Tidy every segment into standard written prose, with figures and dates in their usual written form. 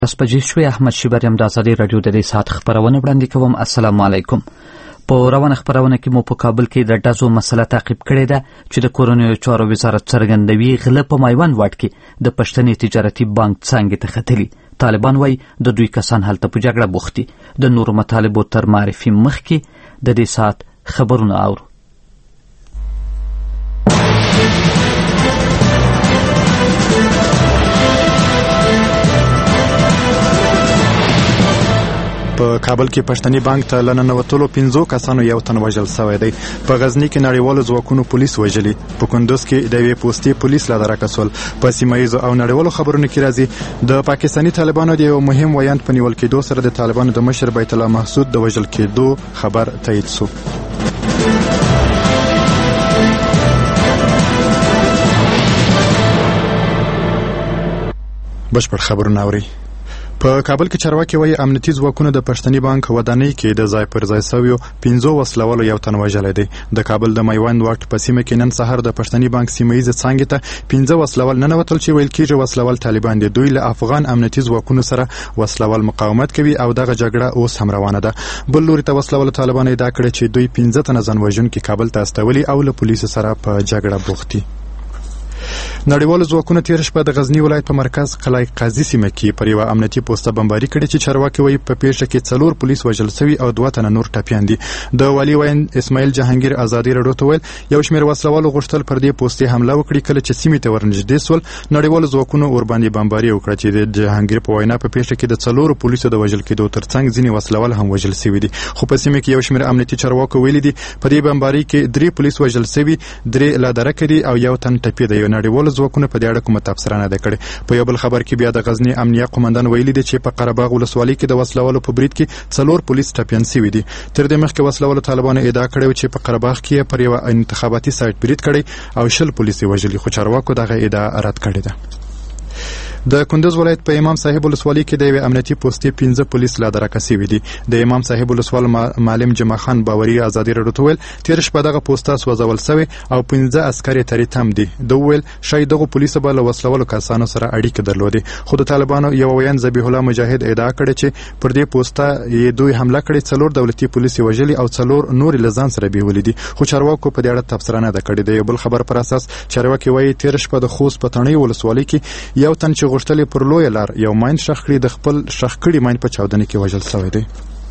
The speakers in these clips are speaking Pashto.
بجې شوې. احمد شیبر یم د ازادي راډیو د دې ساعت خبرونه وړاندې کوم. السلام علیکم. په روانه خبرونه کې مو په کابل کې د ډزو مسله تعقیب کړې ده چې د کورنیو چارو وزارت څرګندوي غله په میوند واټ کې د پښتني تجارتي بانک څانګې ته ختلي. طالبان وایي د دوی کسان هلته په جګړه بوخت دي. د نورو مطالبو تر معرفي مخکې د دې ساعت خبرونه اورو. په کابل کې پښتني بانک ته لننوتلو 5 کسانو یو تن وژل شوی دی. په غزنی کې نړیوالو ځواکونو پولیس وژلي. په کندوز کې د یوې پوستې پولیس لا درکه سول. په سیمه ییزو او نړیوالو خبرونو کې راځي د پاکستاني طالبانو د یو مهم ویاند په نیول کېدو سره د طالبانو د مشر بیت الله محسود د وژل کېدو خبر تایید شو. بشپړ خبرونه اوري. په کابل کې چارواکي وایي امنیتي ځواکونو د پښتني بانک ودانۍ کې د ځای پر ځای شویو 15 وسلوالو یو تن وژلی دی. د کابل د میوند واټ په سیمه کې نن سهار د پښتني بانک سیمه ییزه څانګې ته 15 وسلوال ننوتل چې ویل کېږي وسلوال طالبان دي. دوی له افغان امنیتي ځواکونو سره وسلوال مقاومت کوي او دغه جګړه اوس هم روانه ده. بل لوري ته وسلوال طالبان ادعا کړې چې دوی 15 تنه ځانوژونکي کابل ته استولي او له پولیسو سره په جګړه بوخت دي. نړیوالو ځواکونو تیر شپه د غزنی ولایت په مرکز قلعه قاضي سیمه کې پر یوه امنیتي پوسټه بمباري کړې چې چارواکي وایي په پیښه کې 4 پولیس وژل شوي او 2 تنه نور ټپیان دي. د والي ویاند اسماعیل جهانگیر ازادي راډیو ته ویل یو شمېر وسلوالو غوښتل پر دې پوسټې حمله وکړي. کله چې سیمې ته ورنږدې سول نړیوالو ځواکونو ورباندې بمباري وکړه چې د جهانگیر په وینا په پیښه کې د 4 پولیسو د وژل کېدو ترڅنګ ځینې وسلوال هم وژل شوي دي. خو په سیمه کې یو شمېر امنیتي چارواکو ویلي دي په دې بمباري کې 3 پولیس وژل شوي، 3 لا درکه دي او یو تن ټپي دی. نړیوالو ځواکونو په دې اړه کومه تبصره نه ده کړې. په یو بل خبر کې بیا د غزنی امنیه قومندان ویلي دی چې په قرهباغ ولسوالۍ کې د وسلوالو په برید کې 4 پولیس ټپیان شوي دي. تر دې مخکې وسلوالو طالبانو ادعا کړې چې په قرهباغ کې پر یو انتخاباتي سایت برید کړی او 20 پولیس وژلي، خو چارواکو دغه ادعا رد کړې ده. د کندوز ولایت په امام صاحب ولسوالۍ کې د یوې امنیتي پوستې 15 پولیس لا درکه شوي دي. د امام صاحب ولسوال معلم جمع خان باوري ازادي راډیو ته ویل تیر شپه دغه پوسټه سوځول شوې او 15 عسکر یې ترې تم دي. د ویل شاید دغه پولیسو به له وسلوالو کسانو سره اړیکې درلودې. خو د طالبانو یو ویاند ذبیح الله مجاهد ادعا کړې چې پر دې پوسټه یې دوی حمله کړې، 4 دولتي پولیس وژلي او 4 نور له ځان سره بیولې دي. خو چارواکو په دې اړه تبصره نه ده کړې. د یو بل خبر پر اساس چارواکي وایي تیر شپه د خوست په تڼۍ ولسوالۍ کې یو تن چې غوښتل پر لوی لار یو ماین شخړې د خپل شخړې ماین په چاودنه کې وژل شوی دی.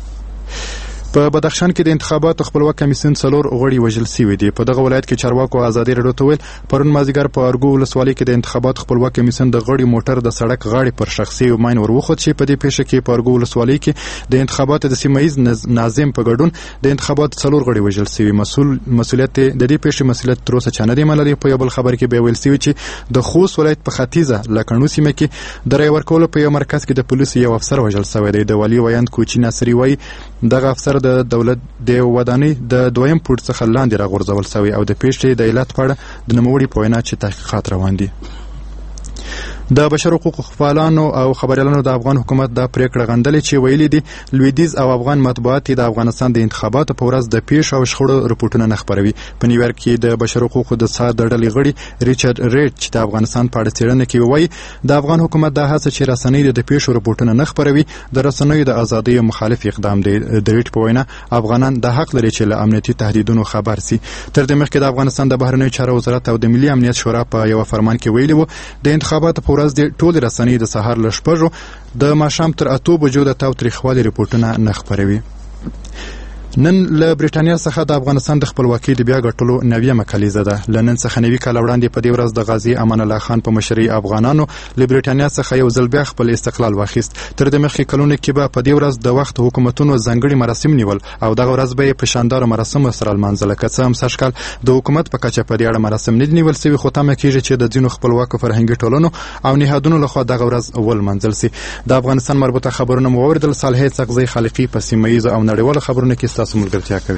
په بدخشان کې د انتخاباتو خپلواک کمیسیون 4 غړي وژل شوي دي. په دغه ولایت کې چارواکو ازادي راډیو ته ویل پرون مازیګر په ارګو ولسوالۍ کې د انتخاباتو خپلواک کمیسیون د غړي موټر د سړک غاړې پر شخصي ماین وروخوت چې په دې پیښه کې په ارګو ولسوالۍ کې د انتخاباتو د سیمه ییز ناظم په ګډون د انتخاباتو 4 غړي وژل شوي. مسؤلیت د دې پیښې مسؤلیت تر اوسه چا نه دی منلی. په یو بل خبر کې به ویل شوي چې د خوست ولایت په ختیځه لکڼو سیمه کې د رای ورکولو په یو مرکز کې د پولیسو یو افسر وژل شوی دی. د والي ویاند کوچی ناصري وایي دغه افسر د دولت د ودانۍ د 2یم پوړ څخه لاندې راغورځول شوی او د پیښې د علت په اړه د نوموړي په وینا چې تحقیقات روان دي. د بشر حقوقو خپلانو او خبريالانو د افغان حکومت د پریکړه غندلې چې ویلي دي لویدیز او افغان مطبوعات د افغانستان د انتخاباتو په ورځ د پیښ او شخړو رپورټونه نه خپروي. په نیویارک کې د بشر حقوقو د سازمان د ډلې غړي ریچارډ ریډ چې د افغانستان په اړه څېړنه کوي وایي د افغان حکومت د هڅه چې رسنۍ د پیښ رپورټونه نه خپروي د رسنیو د ازادۍ مخالف اقدام دی. د ریډ په وینا افغانان د حق لري چې له امنیتي تهدیدونو خبر سي. تر دې مخکې د افغانستان د بهرنیو چارو وزارت او د ملي امنیت شورا په یو فرمان کې ویلي وو د انتخاباتو په ورځ د ټول رسنۍ د سهار له 6 د ماښام تر 8 بجو د تاوتریخوالي رپورټونه نه خپروي. نن له برېټانیا څخه د افغانستان د خپلواکۍ د بیا ګټلو 90مه کلیزه ده. له نن څخه 90 کال وړاندې په دې ورځ د غازي امان الله خان په مشرۍ افغانانو له برېټانیا څخه یو ځل بیا خپل استقلال واخیست. تر دې مخکې کلونه کې به په دې ورځ د وخت حکومتونو ځانګړي مراسم نیول او دغه ورځ به په شاندار مراسم سره لمانځل. که څه هم سږکال د حکومت په کچه په دې اړه مراسم نه نیول شوي، خو تمه کېږي چې د ځینو خپلواکو فرهنګي ټولنو او نهادونو لخوا دغه ورځ ولمانځل شي. د افغانستان مربوطه خبرونه مو واوریدل. صالح څغزی خالقي په سیمه ییزو او نړیوالو خبرونو کې ستاسو ملګرتیا کوي.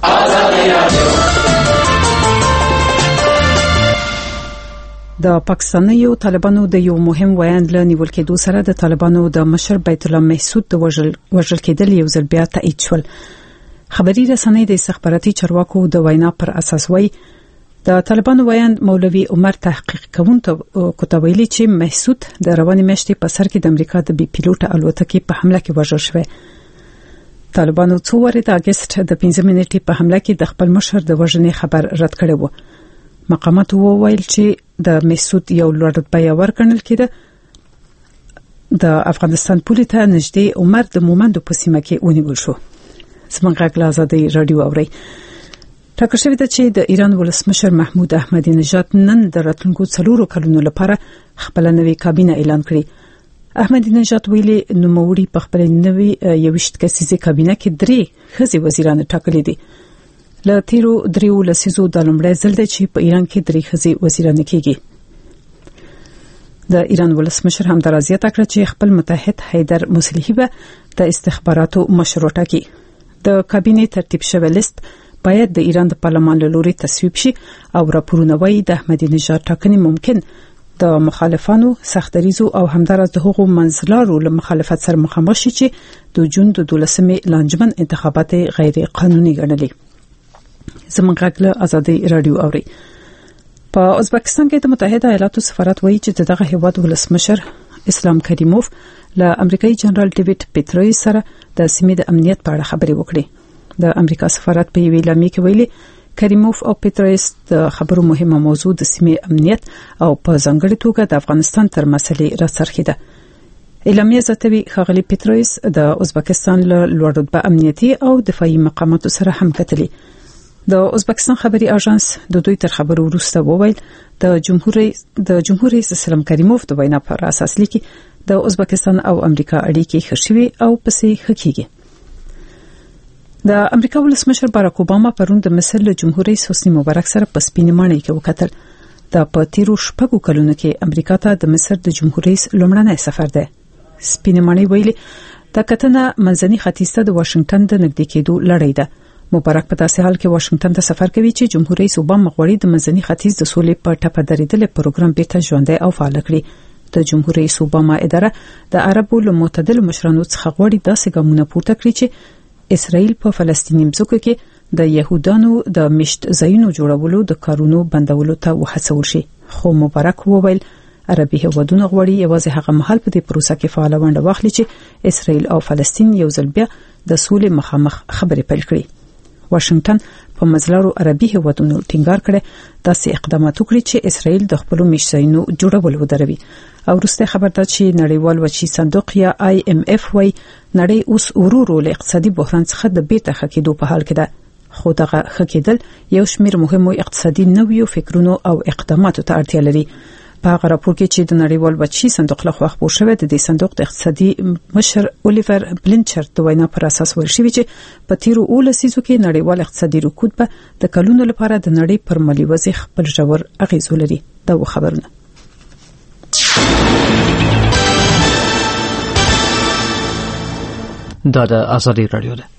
د پاکستانیو طالبانو د یو مهم ویاند له نیول کېدو سره د طالبانو د مشر بیت الله محسود د وژل کېدل یو ځل بیا تایید شول. خبري رسنۍ د استخباراتي چارواکو د وینا پر اساس وایي د طالبانو ویاند مولوي عمر تحقیق کوونکو ویلي چې محسود د رواني میاشتې په سر کې د امریکا د بي پیلوټ الوتکې په حمله کې وژل شوی. طالبانو څو واره د اگست د 15 منټې په حمله کې د خپل مشر د وژنې خبر رد کړی و. مقامات وویل چې د محسود یو لوړ رتبه ورکړل کېده. د افغانستان پولیس ته نږدې عمر د مومندو په سیمه کې ونیول شو. زموږ غږ له آزادۍ رادیو اوري. ټاکل شوی ده چې د ایران ولسمشر محمود احمدی نژاد نن د راتلونکو 4 کلونو لپاره خپل نوې کابینه اعلان کړې. احمدی نژاد ویلي نوموړي په خپل نوې 21 کسیزه کابینه کې 3 ښځې وزیران ټاکلي دي. له تیرو 3 لسیزو د لومړي ځل دی چې په ایران کې 3 ښځې وزیران کېږي. د ایران ولسمشر هم درازیت کړ چې خپل متحد حیدر مصلحي به د استخباراتو مشر وټاکي. د کابینې ترتیب شوی لیست باید د ایران د پارلمان له لوري تصویب شي او راپورونه وايي د احمدی نژاد ټاکنې ممکن د مخالفانو سختریزو او همدارس د حقوقو منځلارو له مخالفت سره مخامخ شي چې د جون د 12مې لانجمن انتخابات غیر قانوني ګڼلي. زموږ غږ له آزادۍ رادیو اوري. په ازبکستان کې د متحده ایالاتو سفارت وایي چې دغه هیواد ولسمشر اسلام کریموف له امریکایي جنرال ډیوډ پیټرویس سره د سیمې د امنیت په اړه خبرې وکړې. د امریکا سفارت په ویلي کې ویلي کریموف او پیټرویس د خبرو مهمه موضوع د سیمې امنیت او په ځانګړي توګه د افغانستان تر مسلې راڅرخیده. اعلامیه زیاتوي ښاغلي پیټرویس د ازبکستان له لوړ رتبه امنیتي او دفاعي مقاماتو سره هم کتلي. د ازبکستان خبري اژانس د دوی تر خبرو وروسته وویل د جمهور رئیس اسلام کریموف د وینا پر اساس لیکي د ازبکستان او امریکا اړیکې ښه شوي او پسې ښه کیږي. د امریکا ولسمشر باراک اوباما پرون د مصر له جمهور رئیس حسنی مبارک سره په سپینې ماڼۍ کې وکتل. د په تیرو 6 کلونو کې امریکا ته د مصر د جمهور رئیس لومړنی سفر دی. سپینې ماڼۍ ویلي د کتنه منځني ختیځ ته د واشنگټن د نږدې کېدو لړۍ ده. مبارک په داسې حال کې واشنگټن ته سفر کوي چې جمهور رئیس اوباما غواړي د منځني ختیځ د سولې په ټپه درېدل پروګرام بیرته ژوندی او فعال کړي. د جمهور رئیس اوباما اداره د عربو له معتدل مشرانو څخه غواړي داسې ګامونه پورته کړي چې اسرائیل په فلسطیني مځکو کې د يهودانو د مشت ځایونو جوړولو د کارونو بندولو ته وهڅول شي. خو مبارک وویل عربي هیوادونه غواړي یوازې هغه مهال په دې پروسه کې فعال ونډه واخلي چې اسرائیل او فلسطین یو ځل بیا د سولې مخامخ خبرې پیل کړي. واشنگټن په مزلارو عربي هیوادونو ټینګار کړي داسې اقدامات وکړي چې اسرائیل د خپل مشتینو جوړول ودروي. او وروسته خبر ده چې نړیوال وچی صندوق یا IMF وای نړۍ اوس ورورو له اقتصادي بحران څخه د بیرته خکېدو په حال کې ده. خو دغه خکېدل یو شمېر مهمو اقتصادي نویو فکرونو او اقداماتو ته اړتیا لري. په هغه راپور کې چې د نړیوال وچی صندوق له خوا خپور شوی د دې صندوق د اقتصادي مشر الیور بلنچر د وینا پر اساس ویل شوی چې په تیرو 10 لسیزو کې نړیوال اقتصادي رکود به د کلونو لپاره د نړۍ پر مالي وضع خپل ژور اغیز ولري. دا خبرونه دا د آزادۍ رادیو ده.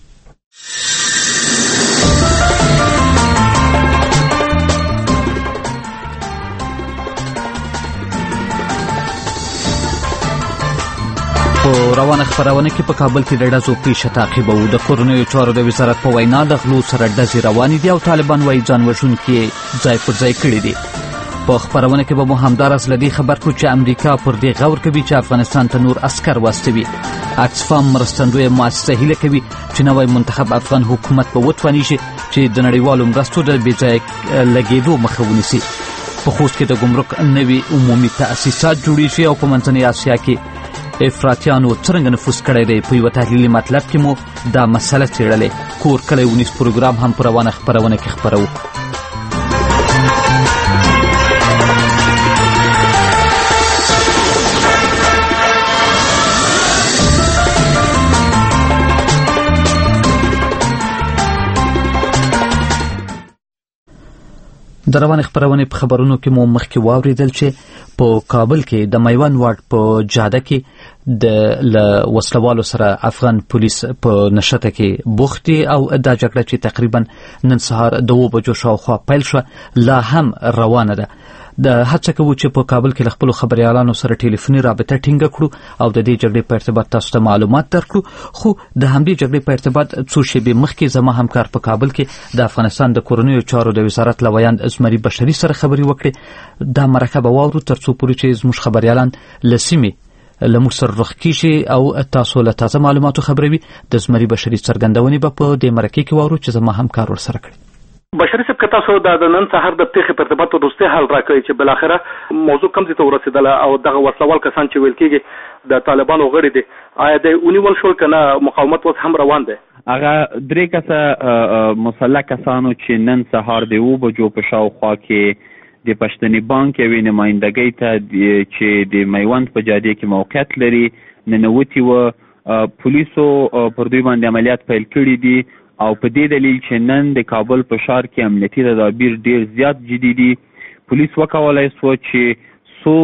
روانه خبرونه کې په کابل کې د ډزو پیښه تعقیب او د کورونو چارو د وزارت په وینا د غلو سره ډزې روانې دي او طالبان وايي ځان وژونکي ځای پر ځای کړي دي. په خبرونه کې به مو همدارس لدی خبر کو چې امریکا پر دې غور کوي چې افغانستان ته نور عسكر واستوي. اکسفام مرستندوی مؤسسه هیله کوي چې نوی منتخب افغان حکومت به وتواني شي چې د نړیوالو مرستو د بېځای لګېدو مخه ونیسي. په خوست کې د ګمرک نوي عمومي تأسیسات جوړې شي او په منځنۍ اسیا کې افراطیانو څرنګه نفوذ کړی دی. په یو تحلیلي مطلب کې مو دا مسله څېړلې. کور کلی ونیس پروګرام هم په روانه خبرونه کې خپرو. د روانه خبرونه په خبرونو کې مو مخکې واوریدل چې په کابل کې د میوان وارد په جاده کې د وسلوالو سره افغان پولیس په نشته کې بوختي او دا جګړه چې تقریبا نن سهار 2 بجو شاوخوا پیل شو لا هم روانه ده. د هڅه کوو چې په کابل کې خپل خبريالانو سره ټلیفوني رابطه ټینګه کړو او د دې جګړې په ارتباط تاسو ته معلومات درکړو. خو د همدې جګړې په ارتباط څو شېبې مخکې زما همکار په کابل کې د افغانستان د کورنیو چارو د وزارت لویان زمري بشري سره خبري وکړي. دا مرکه به واورو ترڅو پورې چې زموږ خبريالان لسیمې لموږ سره رخ کیږي او تاسو له تازه معلوماتو خبروي. د زمري بشري څرګندونې به په دې مرکه کې واورو چې زما همکار ورسره کړی. بشري صاحب که تاسو د نن سهار د پیښې په ارتباط وروستي حال راکړئ چې بالاخره موضوع کوم ځای ته ورسېدله او دغه وسلوال کسان چې ویل کېږي د طالبانو غړي دي آیا د ونیول شول که نه مقاومت اوس هم روان دی؟ هغه 3 کسه مسلح کسانو چې نن سهار د 2 بجو په شاوخوا کې د پښتني بانک یوې نمایندګۍ ته چې د میوند په جادې کې موقعیت لري ننوتي و. پولیسو پر دوی باندې عملیات پیل کړي دي او په دې دلیل چې نن د کابل په ښار کې امنیتي تدابیر ډیر زیات جدي دي. پولیس وکولای شو چې څو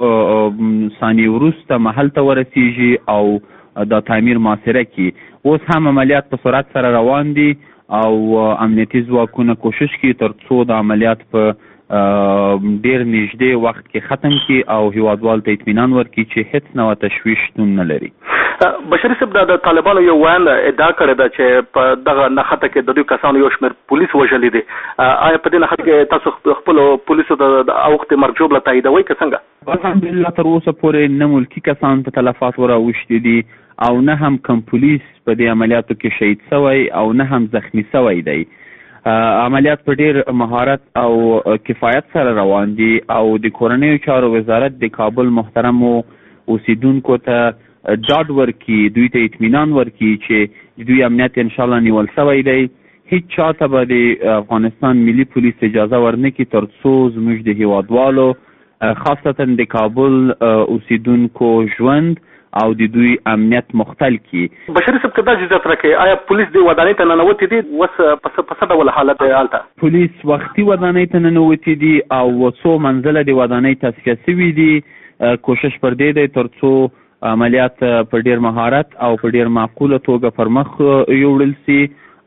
ثانیې وروسته محل ته ورسیږي او د تعمیر محاصره کړي. اوس هم عملیات په سرعت سره روان دي او امنیتي ځواکونه کوشش کوي ترڅو د عملیات په ډیر نږدې وخت کې ختم کړي او هیوادوال ته اطمینان ورکړي چې هیڅ نوع تشویش شتون نه لري. بشري صاحب د طالبانو یو ویان ادعا کړې ده چې په دغه نښته کې د دوی کسانو یو شمېر پولیس وژلي دي. آیا په دې نښته کې تاسو خپل پولیسو د اوښتې مرګ ژوبله تاییدوئ که څنګه؟ الحمدلله تر اوسه پورې نه ملکي کسان په تلفات وراوښتي دي او نه هم کم پولیس په دې عملیاتو کې شهید سوی او نه هم زخمی سوی دی. عملیات په ډیر مهارت او کفایت سره روان دي او د کورنیو چارو وزارت د کابل محترمو اوسیدونکو ته ډاډ ورکړي، دوی ته اطمینان ورکړي چې دوی امنیت ان شاء الله نیول سوی دی. هیڅ چاته به د افغانستان ملي پولیس اجازه ورنکړي ترڅو زموږ د هیوادوالو خاصتا د کابل اوسیدونکو ژوند او د دوی امنیت مختل کی. بشري صاحب کدا اجازه راکړي آیا پولیس د ودانۍ ته ننوتي دي وس په څه ډول حالت دی حالت؟ پولیس وختي ودانۍ ته ننوتي دي او څو منزله د ودانۍ تصفیه شوي دي. کوشش پر دې دی ترڅو عملیات په ډیر مهارت او په ډیر معقوله توګه پر مخ یوړل سي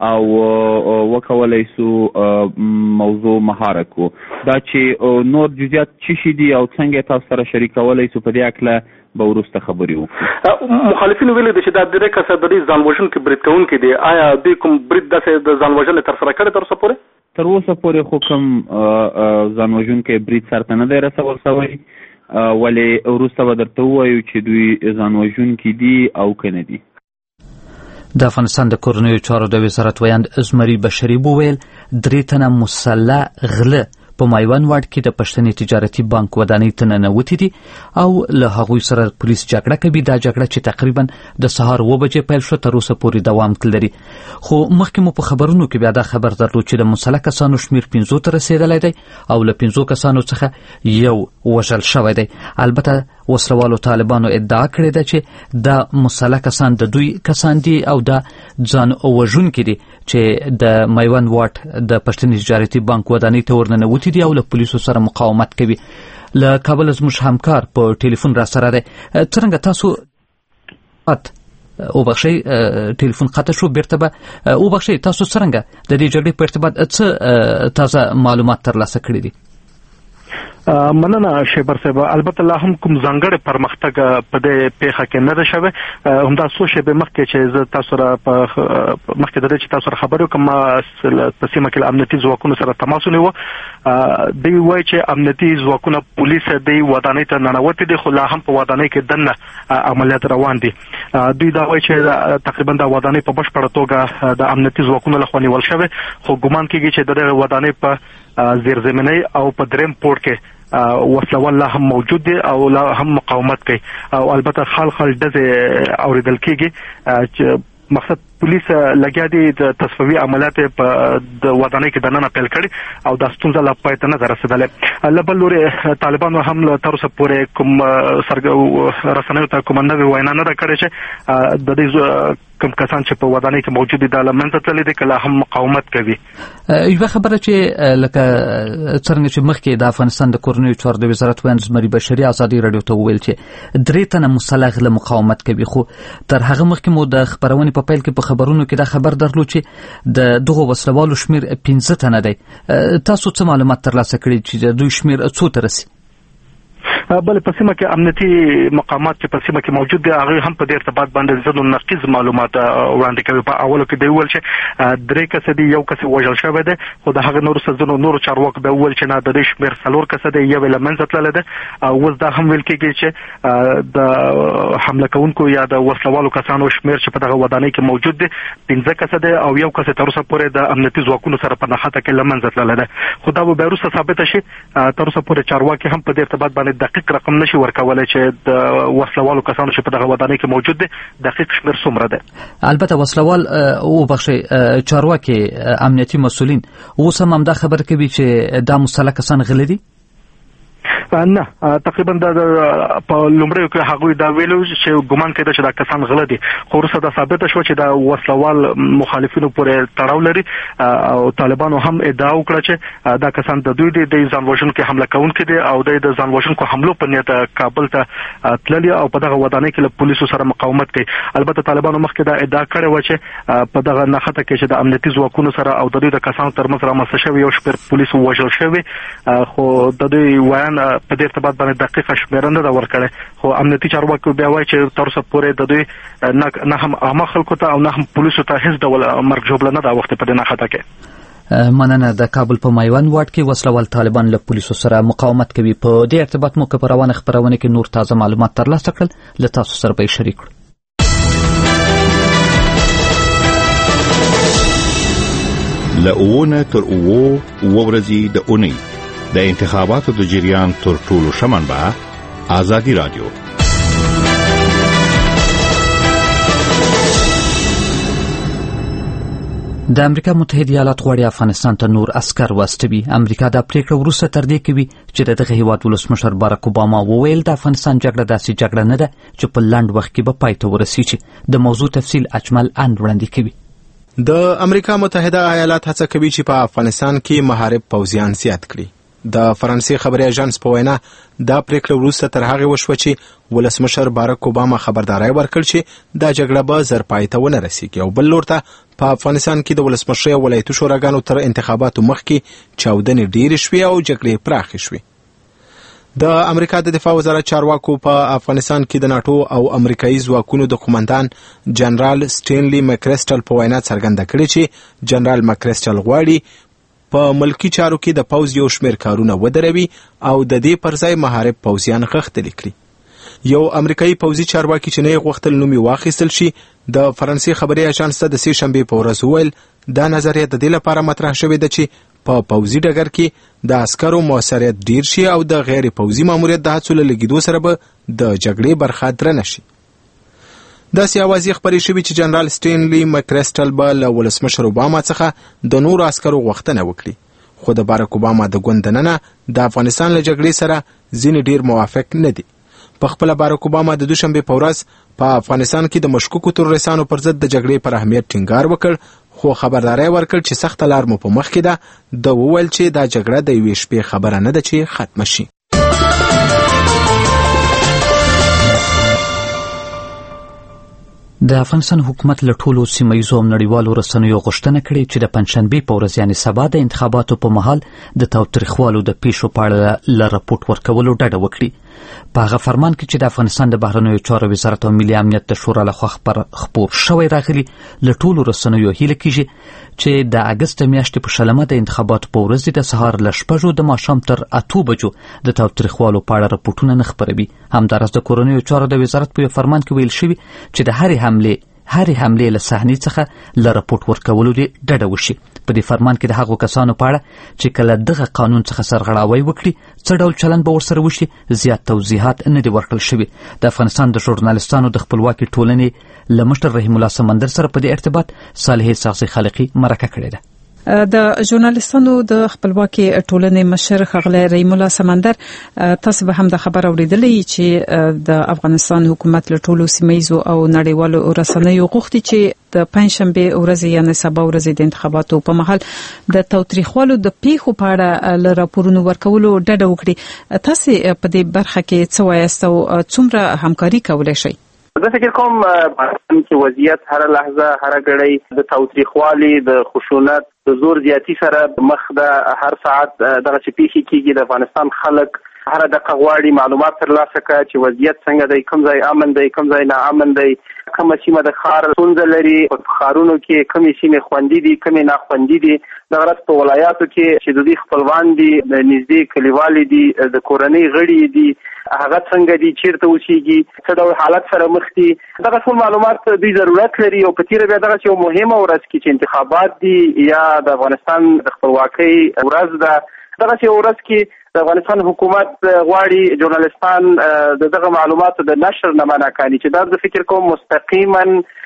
او وکولای سو موضوع مهاره کو. دا چې نور جزئیات چی شي دي او څنګه تاسو سره شریکولای سو په دې اړه به وروسته خبرې وکړو. مخالفین ویلي دي چې دا د کسه د ځان وژونکي برید کوونکي دي. آیا دوی کوم برید داسې د ځان وژنې ترسره کړی تر اوسه پورې؟ تر اوسه پورې خو کوم ځان وژونکی برید سرته نه دی رسول سوی، ولې وروسته به درته ووایو چې دوی ځان وژونکي دي او که نه دي. د افغانستان د کورنیو چارو د وزارت ویاند زمري بشري وویل 3 تنه مسلح غله په مایوان واډ کې د پښتني تجارتي بانک ودانۍ ته ننوتي دي او له هغوی سره پولیس جګړه کوي. دا جګړه چې تقریبا د سهار 2 بجې پیل شو تر اوسه پورې دوام لري. خو مخکې مو په خبرونو کې بیا دا خبر درلود چې د مسلح کسانو شمیر 15 ته رسیدلی دی او له 15 کسانو څخه یو وژل شوی دی. البته وسلوالو طالبانو ادعا کړې ده چې دا مسلح کسان د دوی کسان دي او دا ځان وژونکي دي چې د میوند واټ د پښتني تجارتي بانک ودانۍ ته ورننوتي دي او له پولیسو سره مقاومت کوي. له کابل زموږ همکار په ټلیفون را سره دی. څرنګه تاسو او بخشي ټلیفون قطع شو بیرته به او بخشي تاسو څرنګه د دې جګړې په ارتباط څه تازه معلومات ترلاسه کړي دي؟ مننه شیبر صاحب. البته لا هم کوم ځانګړی پرمختګ په دې پیښه کې نه ده شوی. همدا څو شیبې مخکې چې زه تاسو سره مخکې د دې چې تاسو سره خبرې وکړم په سیمه کې امنیتي ځواکونو سره تماس ونیو. دوی وایي چې امنیتي ځواکونه پولیس د ودانۍ ته ننوتي دي خو لا هم په ودانۍ کې دننه عملیات روان دي. دوی دا وایي چې تقریبا د ودانۍ په بشپړه توګه د امنیتي ځواکونو لخوا نیول شوی خو ګمان کېږي چې د ودانۍ په زیرزمینۍ او په دریم پورټ کې وسلوال لا هم موجود دي او لا هم مقاومت کوي او البته خال ډزې اوریدل کېږي چې مقصد پولیس لګیا دي د تصفیوي عملیات په د ودانۍ کې دننه پیل کړي او د ستونزه لا پای ته نه رسیدلې. له بل لورې طالبانو هم تر اوسه پورې کوم رسنیو ته کومه نوې وینا نه ده کړې چې د دې کوم کسان چې په ودانۍ کې موجود دي د لمنځه تللي دي کله هم مقاومت کوي. یوه خبره چې لکه څرنګه چې مخکې د افغانستان د کورنیو چارو د وزارت ویاند زمري بشري ازادي راډیو ته وویل چې 3 تنه مسلح غله مقاومت کوي خو تر هغه مخکې مو د خبرونې په پیل کې په خبرونو کې دا خبر درلود چې د دغه وسلوالو شمیر 15 تنه دی. تاسو څه معلومات ترلاسه کړي چې د دوی شمیر څو ته رسي؟ بل په سیمه کې امنیتي مقامات چې په سیمه کې موجود دي هغه هم په دې ارتباط باندې ځینو نقیض معلومات وړاندې کوي. په اولو کې دی ویل چې 3 کس دي، یو کس وژل شوی دی، خو د هغه نور چارواکو به ویل چې نه د دې شمیر 4 کس دي، یو لمنځه تللی دی. اوس دا هم ویل کېږي چې د حمله کوونکو یا د وسلوالو کسانو شمیر چې په دغه ودانۍ کې موجود دي 15 کس دي او یو کس تر اوسه پورې د امنیتي ځواکونو سره په نښته کې لمنځه تللی دی. خو دا به وروسته ثابت شي. تر اوسه پورې چارواکي هم په دې ارتباط باندې دقیق رقم نشي ورکولای چې د وسلوالو کسانو چې په دغه ودانۍ کې موجود دي دقیق شمیر څومره ده. البته وسلوال او بخشي چارواکي امنیتي مسؤلین اوس هم دا خبر کوي چې دا مسلح کسان غلي دي. نه تقریبا د په لومړیو کې هغه دا ویلو چې ګمان کېده چې دا کسان غله دي، خو وروسته دا ثابت شو چې دا وسلوال مخالفینو پورې تړاو لري او طالبانو هم ادعا وکړه چې دا کسان د دوی د ځان وژونکو حمله کوونکي دي او د ځان وژونکو حملو په نیت کابل ته تللي او په دغه ودانۍ کې له پولیسو سره مقاومت کوي. البته طالبانو مخکې دا ادعا کړې و چې په دغه نښته کې چې د امنیتي ځواکونو سره او د دوی د کسانو ترمنځ رامنځته شوی یو شمېر پولیسو وژل شوي، خو د دوی ویان په دې ارتباط باندې دقیقه شمیره نه دا ورکړي. خو امنیتي چارواکو بیا وایي چې تر اوسه پورې د دوی نه هم عامه خلکو ته او نه هم پولیسو ته هیڅ ډول مرګ ژوبله نه دا وخت په دې نښته کې. مننه. د کابل په میوند واټ کې وسلوال طالبان له پولیسو سره مقاومت کوي. په دې ارتباط مو په روانه خبرونه کې نور تازه معلومات ترلاسه کړل، له تاسو سره به شریک کړو. لئونه تر اوو ورځې د اونۍ د انتخاباتو د جریان تر ټولو ښه منبع آزادي رادیو. د امریکا متحده ایالات غواړي افغانستان ته نور عسكر واستوي. امریکا دا پریکړه وروسته تر دې کوي چې دغه هیواد ولسمشر باراک اوباما وویل د افغانستان جګړه داسې جګړه نه ده چې په لنډ وخت کې به پای ته ورسیږي. د موضوع تفصیل اجمل اند وړاندې کوي. د امریکا متحده ایالات هڅه کوي چې په افغانستان کې محارب پوځیان زیات کړي. د فرانسې خبري اژانس په وینا دا پریکړه وروسته تر هغه وشوه چې ولسمشر باراک اوباما خبرداري ورکړ چې دا جګړه به زر پای ته ونه رسیږي او بل لور ته په افغانستان کې د ولسمشر ولایتي شوراګانو تر انتخاباتو مخکې چاودنې ډېرې شوې او جګړې پراخې شوې. د امریکا د دفاع وزارت چارواکو په افغانستان کې د ناتو او امریکایي ځواکونو د قومندان جنرال سټینلی مکریسټل په وینا څرګنده کړې چې جنرال مکریسټل غواړي په ملکی چارو کې د پوز یو شمېر کارونه ودروي او د دې پر ځای محارب پوځیان غښتلي کړي. یو امریکایي پوځي چارواکي چې نه غوښتل نوم یې واخیستل شي د فرانسې خبري اژانس ته د سې شنبې په ورځ وویل دا نظریه د دې لپاره مطرح شوې ده چې په پوځي ډګر کې د عسکرو موثریت ډیر شي او د غیر پوځي ماموریت د هڅو له لګیدو سره به د جګړې برخه درنه شي. داسې اوازې خبرې شوې چې جنرال سټینلی مکریسټل به له ولسمشر اوباما څخه د نورو عسکرو غوښتنه وکړي، خو د باراک اوباما د ګوند دننه د افغانستان له جګړې سره ځینې ډیر موافق نه دي. په خپل باراک اوباما د دوشنبه په ورځ په افغانستان کې د مشکوکو تروریستانو پر ضد د جګړې پر اهمیت ټینګار وکړ، خو خبرداري ورکړ چې سخت لار مو په مخ کې ده. د وویل چې دا جګړه د یوې شپې خبره نه ده چې ختم شي. د افغانستان حکومت له ټولو سیمه‌ییزو او نړیوالو رسنیو غوښتنه کړې چې د پنځشنبې په ورځ یعنې سبا د انتخاباتو په مهال د تاوتریخوالو د پیښو په اړه له راپورټ ورکولو ډډه وکړي. په هغه فرمان کې چې د افغانستان د بهرنیو چارو وزارت او ملي امنیت د شورا لخوا خپور شوی راغلی له ټولو رسنیو هیله کیږي چې د اګست میاشتې په شلمه د انتخاباتو په ورځ د سهار له 6 د ماښام تر 8 بجو د تاوتریخوالو په اړه راپورټونه نه خپروي. همداراز د کورنیو چارو د وزارت په فرمان کې ویل شوی چې د هرې حملې له صحنې څخه له راپورټ ورکولو ډډه وشي. په دې فرمان کې د هغو کسانو په اړه چې کله دغه قانون څخه سرغړاوی وکړي څه ډول چلند به ورسره وشي زیات توضیحات نه دي ورکړل شوي. د افغانستان د ژورنالستانو د خپلواکي ټولنې له مشر رحیم الله سمندر سره په دې ارتباط صالح ساغزي خالقي مرکه کړې ده. د ژورنالستانو د خپلواکي ټولنې مشر ښاغلی رحیم الله سمندر تاسو به هم د خبر اوریدلې چې د افغانستان حکومت له ټولو سیمه‌ییزو او نړیوالو رسنیو غوښتي چې د پنځشنبه ورځ یعنی سبا ورځ د انتخاباتو په مهال د تاوتریخوالو د پیښو په اړه له راپورونو ورکولو ډډه وکړي. تاسو په دې برخه کې څه وایاست او څومره همکاري کولای شئ؟ زه فکر کوم چې وضعیت هر لحظه هر غړی د تاوتریخوالي د خشونت د زور زیاتی سره مخ د هر ساعت دغه چې پیښې کیږي. د افغانستان خلک هر دغه غواړي معلومات ترلاسه کړي چې وضعیت څنګه دی، کوم ځای امن دی، کوم ځای ناامن دی، کومه سیمه د ښار ستونزه لري، په ښارونو کې کومې سیمې خوندي دي، کومې ناخوندي دي. دغه راز په ولایاتو کې چې د دوی خپلوان دي، د نږدې کلیوالي دي، د کورنۍ غړي دي، هغه څنګه دي، چیرته اوسېږي، څه ډول حالت سره مخ دي. دغه ټول معلومات دوی ضرورت لري. او په تیره بیا دغه یو مهمه ورځ کې چې انتخابات دي یا د افغانستان د خپلواکۍ ورځ ده، دغه یو ورځ کې د افغانستان حکومت غواړي ژورنالیستان دغه معلوماتو د نشر نه منع کړي، چې دا د فکر کوم مستقیما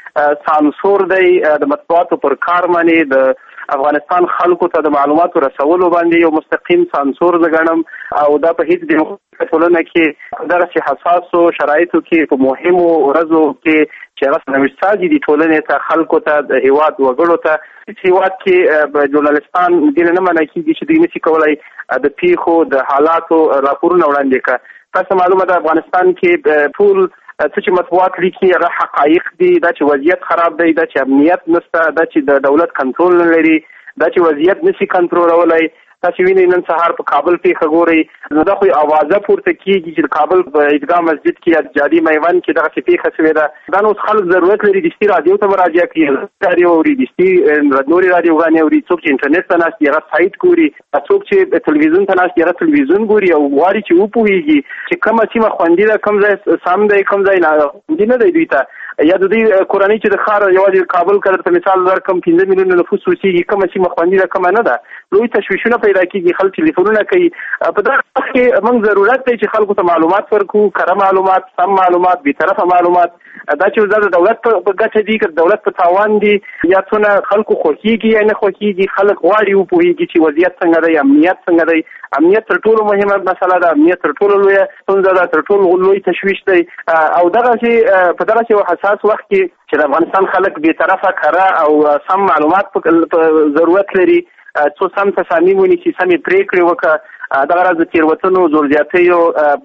سانسور دی د مطبوعاتو پر کار باندې د افغانستان خلکو ته د معلوماتو رسولو باندې یو مستقیم سانسور زګنم. او دا په هیڅ ډیموکراتیک ټولنه کې دغه حساسو شرایطو کې په مهمو ورځو کې چې هغه نوښتګي دي ټولنې ته، خلکو ته، د هیواد وګړو ته، چې هیواد کې ژورنالیستان دې نه منع کیږي چې دوی نشي کولای د پیښو د حالاتو راپورونه وړاندې کړي. تاسو معلومه ده افغانستان کې ټول څه چې مطبوعات لیکي هغه حقایق دي، دا چې وضعیت خراب دی، دا چې امنیت نشته، دا چې د دولت کنټرول نه لري، دا چې وضعیت نشي کنټرولولای. تاسو وینئ نن سهار په کابل پیښه ګورئ، نو دا خو اوازه پورته کیږي چې کابل په عیدګاه مسجد کې جادي میوند کې دغه پیښه شوې ده. دا نو خلک ضرورت لري دستي رادیو ته مراجعه کړي، رادیو اوري، دستي نوري رادیوګانې اوري، څوک چې انټرنیټ ته ناست هغه سایت ګوري، څوک چې تلویزیون ته ناست هغه تلویزیون ګوري او غواړي چې وپوهیږي چې کومه سیمه خوندي ده، کوم ځای سم دی، کوم ځای نه دی دوی ته. یا د دې کورنۍ چې د ښار یوازې کابل کې ته مثال درکم 15 میلیونه نفوس اوسېږي، کومه سیمه خوندي ده کومه نه ده، لوی تشویشونه پیدا کیږي، خلک ټلیفونونه کوي. په دغه وخت کې موږ ضرورت دی چې خلکو ته معلومات ورکړو، کره معلومات، سم معلومات، بیطرفه معلومات. دا چې د دولت په ګټه دي که دولت په تاوان دي، یا څونه خلکو خوښیږي یا نه خوښیږي، خلک غواړي وپوهیږي چې وضعیت څنګه دی، امنیت څنګه دی. امنیت تر ټولو مهمه مسله ده، امنیت تر ټولو لویه ستونزه ده، تر ټولو لوی تشویش دی. او دغه چې په دغه یو حساس وخت کې چې د افغانستان خلک بیطرفه، کره او سم معلومات ضرورت لري، څو سم تصامیم ونیسي، سمې پرېکړې وکړه، دغه راز د تېروتنو، زور زیاتیو،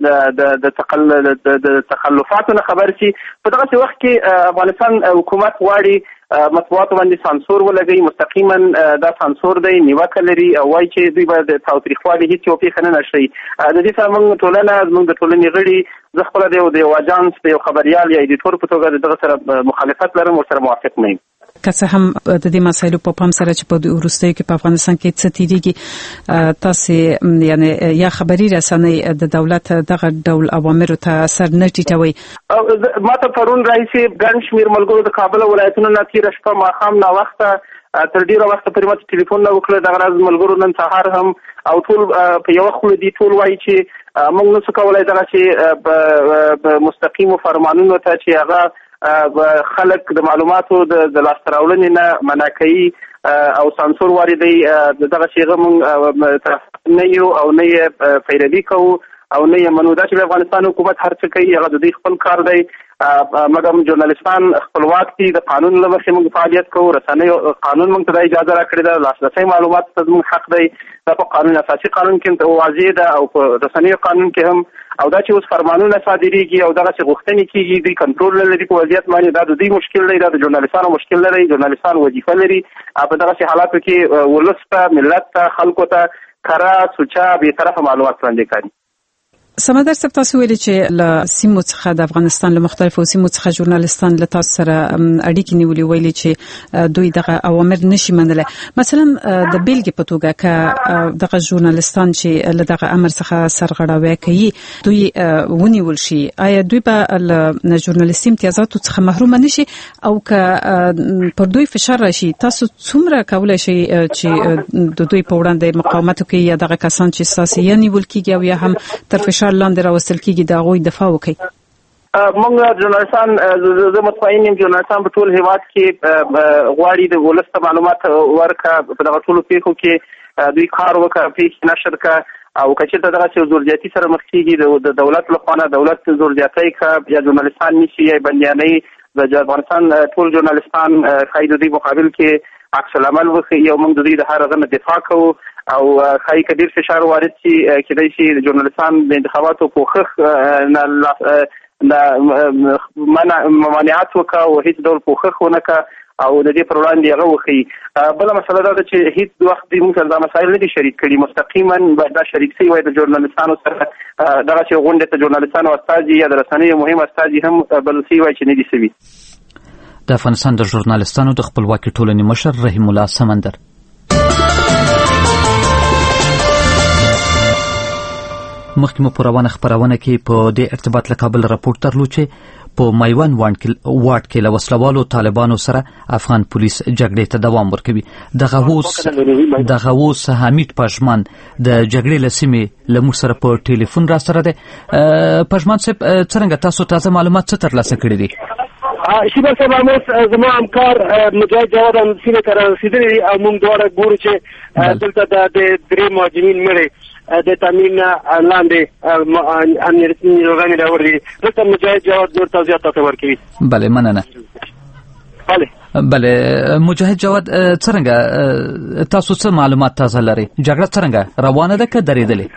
د تخلفاتو نه خبر شي. په دغه وخت کې افغانستان حکومت غواړي مطبوعاتو باندې سانسور ولګوي، مستقیما دا سانسور دی، نیوکه لري او وایي چې دوی به د تاوتریخوالي هیڅ یو پیښه نه نشي. د دې سره موږ ټولنه، زموږ د ټولنې غړي، زه خپله د یو اجانس، د یو خبریال یا ایډیټور په توګه دغه سره مخالفت لرم، ورسره موافق نه یم. که څه هم د دې مسایلو په پام سره چې په وروستیو کې په افغانستان کې څه تیریږي، تاسو یعنی یا خبري رسنۍ د دولت دغه ډول اوامرو ته سر نه ټیټوي. ما ته پرون راځي ګڼ شمېر ملګرو د کابل ولایتونو نه تېره شپه ماښام ناوخته تر ډېره وخته پورې ماته ټلیفون نه وکړه. دغه راز ملګرو نن سهار هم او ټول په یوه خوله دي، ټول وایي چې موږ نشو کولی دغه چې مستقیمو فرمانونو ته چې هغه خلک د معلوماتو د لاسته راوړنې نه منع کوي او سانسور واردوي، دغه شیغه موږ نه یو او نه یې پیروي کوو او نه یې منو. دا چې افغانستان حکومت هر څه کوي هغه د دوی خپل کار دی، مګر ژورنالیستان خپلواک دي، د قانون له مخې موږ فعالیت کوو. رسنیو قانون موږ ته دا اجازه راکړې ده، لاسرسی معلوماتو ته زموږ حق دی، دا په قانون اساسي قانون کې واضح ده او په رسنیو قانون کې هم. او دا چې اوس فرمانونه صادریږي او دغه چې غوښتنې کیږي، دوی کنټرول نه لري په وضعیت باندې، دا د دوی مشکل دی، دا د ژورنالیستانو مشکل لري. ژورنالیستان وظیفه لري په دغه حالاتو کې ولس ته، ملت ته، خلکو ته کره، سوچه، بیطرفه معلومات وړاندې کړي. سمندر صاحب، تاسو ویلي چې له سیمو څخه د افغانستان له مختلفو سیمو څخه ژورنالیستان له تاسو سره اړیکې نیولې، ویلي چې دوی دغه اوامر نشي منلای. مثلا د بیلګې په توګه که دغه ژورنالیستان چې له دغه امر څخه سرغړاوی کوي دوی ونیول شي، آیا دوی به له ژورنالیستي امتیازاتو څخه محروم نشي؟ او که پر دوی فشار راشي، تاسو څومره کولای شئ چې د دوی په وړاندې مقاومت وکړئ، یا دغه کسان چې تاسو یې نیول کیږي او یا هم تر فشار لاندې راوستل کیږي د هغوی دفاع وکړي؟ موږ ژورنالیستان، زه مطمئن یم ژورنالیستان په ټول هیواد کې غواړي د ولس ته معلومات ورکړه، په دغه ټولو پیښو کې دوی کار وکړه، پیښې نشر کړه. او که چېرته دغه چې زور زیاتي سره مخ کېږي د دولت له خوا نه، دولت زور زیاتی کړه یا ژورنالیستان نیسي یا بندیانۍ، د افغانستان ټول ژورنالیستان ښایي د دوی مقابل کې عکس العمل وخی او موږ د دې د هر غنه دفاع کوو او خای کډیر فشار وارد شي کېدای شي ژورنالیستان د انتخاباتو پوښښ نه ممانعت وکړه او هیڅ ډول پوښښ ونه کړه او د دې پر وړاندې هغه وخی. بل مسله دا ده چې هیڅ وخت دې موږ سره دا مسایل نه دي شریک کړي، مستقیما باید دا شریک شي وای د ژورنالیستانو سره دغه چې غونډه ته ژورنالیستانو استازي یا د رسنیو مهم استازي هم بل شي وای چې نه دي سوي. د افغانستان د ژورنالیستانو د خپلواکي ټولنې مشر رحیم الله سمندر. مخکې مو په روانه خبرونه کې په دې ارتباط له کابل راپورټ درلود چې په میوان واټ کې له وسلوالو طالبانو سره افغان پولیس جګړې ته دوام ورکوي. دغه اوس حمید پژمان د جګړې له سیمې له موږ سره په ټلیفون را سره دی. پژمان صاحب څرنګه تاسو تازه معلومات څه ترلاسه کړي دي؟ شیبه صاحب اوس زما همکار مجاهد جواد هم سیمې ته رسېدلی او موږ دواړه ګورو چې دلته د درې مهاجمین مړي د تامین لاندې امنیتي نیروګانې راوړي. دلته مجاهد جواد نور توضیحات تاسو ورکوي. بله مننه. بله مجاهد جواد څرنګه تاسو څه معلومات تازه لرئ؟ جګړه څرنګه روانه ده که درېدلې؟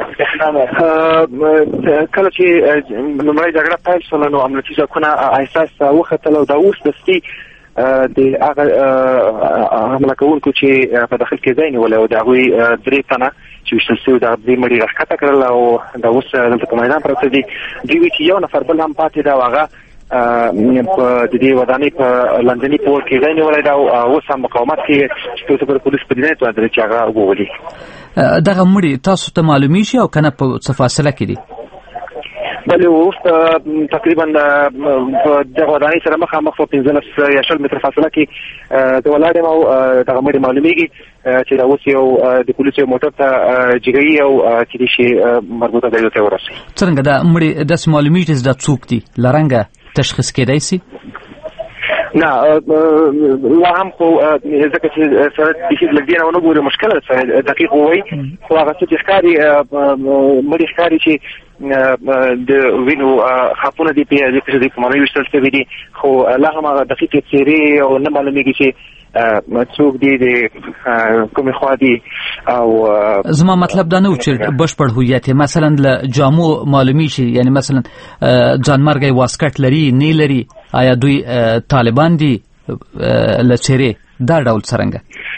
کله چې لومړی جګړه پیل شوله نو امنیتي ځواکونه احساس وختل او دا اوس دستي د هغه حمله کوونکو چې په داخل کې ځای نیولی او د هغوی درې تنه چې ویشتل شوي د درې مړي راښکته کړل او دا اوس دلته په میدان پراته دي. دوی وایي چې یو نفر بل هم پاتې ده او هغه په د دې ودانۍ په لندني پور کې ځای نیولی ده او اوس هم مقاومت کوي چې پر پولیس په دې نه توانېدل چې هغه وولي. دغه مړي تاسو ته معلومیږي او کنه په څه فاصله کې دي؟ بله اوس تقریبا دغه ودانۍ سره مخامخ په 15 یا 20 متره فاصله کې د ولاړ یم او دغه مړي معلومیږي چې دا اوس یو د پولیسو موټر ته جګوي او کېدای شي مربوطه ځایونو ته ورسوي. څرنګه دا مړي داسې معلومیږي چې دا څوک دي لرنګه تشخیص کېدای شي؟ نه لا هم خو ځکه چې سره د هیڅ لګدي نه ونګوري مشکل سره دقیق وایي خو هغه چې ښکاري مړي ښکاري چې د وینو خاپونه دي په دې کې د کومې وشتل څه دي خو لا هم هغه دقیق څیرې او نه معلومیږي چې څوک دي د کومې خوا دي. او زما مطلب دا نه و چې بشپړ هویت مثلا له جامو معلومی شي، یعنی مثلا ځانمرګي واسکټ لري نه لري، آیا دوی طالبان دي له چیرې دا ډول څرنګه؟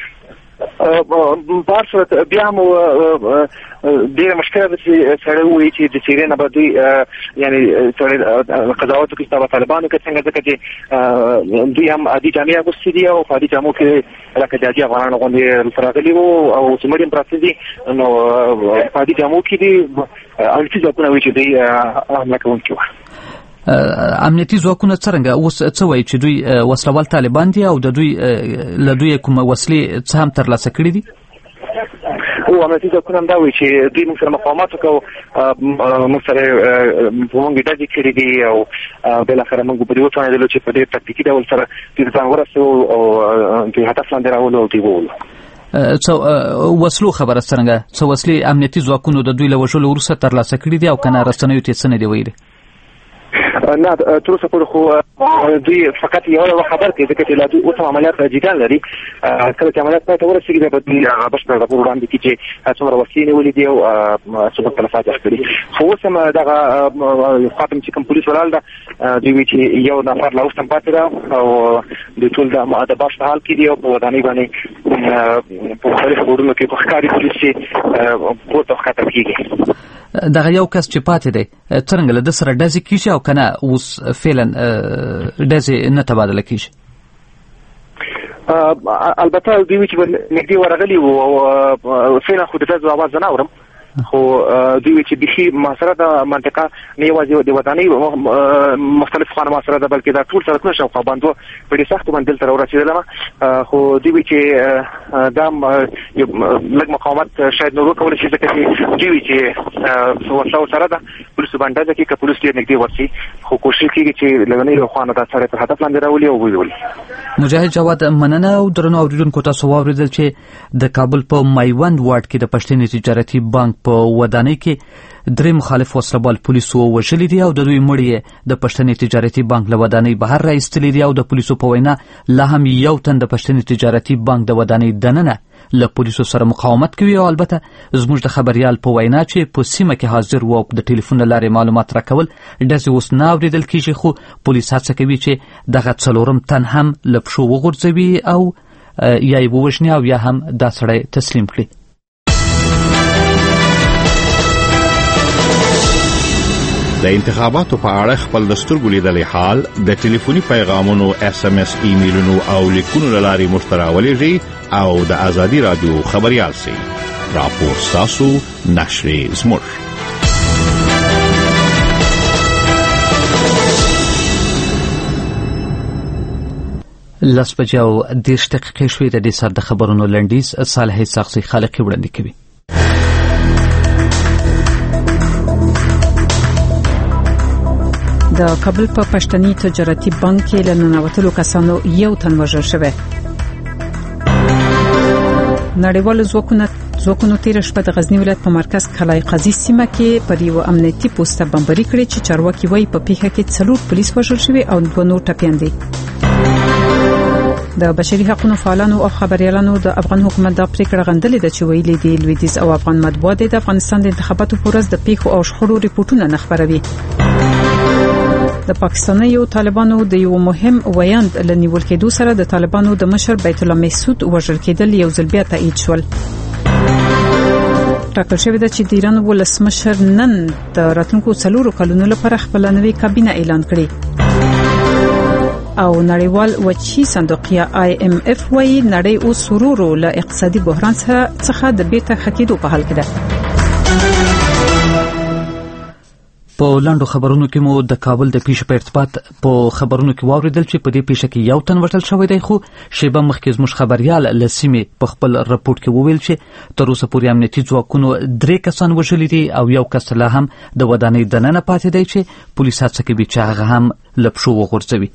بار صورت بیا هم ډېره مشکله ده چې سړی ووایي چې د څېرې نه به دوی یعنې سړی قضاوت وکړي چې دا به طالبانو کې څنګه، ځکه چې دوی هم عادي جامې اغوستې دي او په عادي جامو کې لکه د عادي افغانانو غوندې دلته راغلي وو او چې مړي هم پراته دي نو په عادي جامو کې دي. امنیتي ځواکونه وایي چې دوی حمله کوونکي وو. امنیتي ځواکونه څرنګه اوس څه وایي چې دوی وسلوال طالبان دي او د دوی له دوی کومه وسلې څه هم ترلاسه کړي دي؟ او امنیتي ځواکونه هم دا وایي چې دوی موږ سره مقاومت وکړو، موږ سره په موږ ډزې کړي دي او بالاخره موږ په دې وتوانېدلو چې په ډېر تکتیکي ډول سره دوی ته ځان ورسوو او دوی هدف لاندې راولو او دوی وولو. څه وسلو خبره څرنګه؟ څه وسلې امنیتي ځواکونو د دوی له وژلو وروسته ترلاسه کړي دي او که نه رسنیو ته څه نه دي ویلي؟ نه تر اوسه پورې خو دوی فقط یو خبر کوي ځکه چې لا دوی اوس عملیات جديان لري. کله چې عملیات پای ته ورسېږي بیا به دوی بشپړ راپور وړاندې کړي چې څومره وسلې نیولې دي او څومره تلفات یې کړي. خو اوس هم دغه خاطم چې کوم پولیس ولاړ ده دوی وایي چې یو نفر لا اوس هم پاتې ده او دوی ټول د باش په حال کې دي او په ودانۍ باندې په مختلفو ګوډونو کې په ښکاري پولیس چې پورته ښکته کېږي. دغه یو کس چې پاتې دی څرنګه له ده سره ډزې کېږي او که نه اوس فعلا ډزې نه تبادله کېږي؟ البته دوی وایي چې نږدې ورغلي وو او فعلا خو د ډزو اواز زه نه اورم خو دوی وایي چې بیخي محاصره ده منطقه نه یوازې د ودانۍ مختلف خانه محاصره ده بلکې دا ټول سړکونه شاوخوا باندې په ډېر سختو باندې دلته راورسېدلم. خو دوی وایي چې دا یو لږ مقاومت شاید نور وکولی شي ځکه چې دوی وایي چې وسله ورسره ده پولیسو باندې ډزه کوي که پولیس ډېر نږدې ورسي خو کوشش کېږي چې له نورو خوا نه دا سړی پر هدف لاندې راولي او ویولي. مجاهد جواد مننه او درنو اوریدونکو تاسو واوریدل چې د کابل په میوند وارډ کې د پښتني تجارتي بانک په ودانۍ کې 3 مخالف وسلوال پولیسو وژلي دي او د دوی مړي د پښتني تجارتي بانک له ودانۍ بهر راایستلي دي او د پولیسو په وینا لا هم یو تن د پښتني تجارتي بانک د ودانۍ دننه له پولیسو سره مقاومت کوي او البته زموږ د خبريال په وینا چې په سیمه کې حاضر وو د ټلیفون لارې معلومات راکول داسې اوس نه اوریدل کیږي خو پولیس هڅه کوي چې دغه څلورم تن هم له پښو وغورځوي او یا یې ووژني او یا هم دا سړی تسلیم کړي. د انتخاباتو په اړه خپل د سترګو لیدلې حال د ټلیفوني پیغامونو SMS ایمیلونو او لیکونو له لارې موږ ته راولېږئ او د ازادي رادیو خبريال سي راپور تاسو نشرې زموږ. لاس بجاو 10 دقیقې شوې د دې سر د خبرونو لنډیز صالح ساقسي خالقي وړاندې کوي. د کابل په پښتني تجارتي بانک کې له ننوتلو کسانو یو تن وژل شوی. نړیوال ځواکونو تیر شپه د غزنی ولایت په مرکز کلای قاضي سیمه کې پر یو امنیتي پوسټه بمباري کړې چې چارواکي وایي په پیښه کې 4 پولیس وژل شوي او 2 نور ټپیان دي. د بشري حقوقو فعالانو او خبريالانو د افغان حکومت د پریکړه غندلې ده چې ویلي دي لویدیز او افغان مطبوعات د افغانستان د انتخاباتو پر ورځ د پیښو او شخړو ریپورتونه نه خبروي. د پاکستاني طالبانو د یو مهم ویاند لنیول کېدو سره د طالبانو د مشر بیت الله مسعود وژل کېدل یو ځل بیا تایید شول. ټاکل شوی ده چې د ایران ولسمشر نن د راتلونکو 4 کلونو لپاره خپل نوې کابینه اعلان کړي. او نړیوال وچی صندوق یا IMF وايي نړۍ اوس سرورو له اقتصادي بحران څخه د بیرته خکېدو په حال کې ده. په لاندو خبرونو کې مو د کابل د پیښې په ارتباط په خبرونو کې واوریدل چې په دې پیښه کې یو تن وژل شوی دی خو شیبه مخکې زموږ خبريال لسیمې په خپل راپورټ کې وویل چې تر اوسه پورې امنیتي ځواکونو 3 کسان وژلي دي او یو کس لا هم د ودانۍ دننه پاتې دی چې پولیس هڅه کوي چې هغه هم له پښو وغورځوي.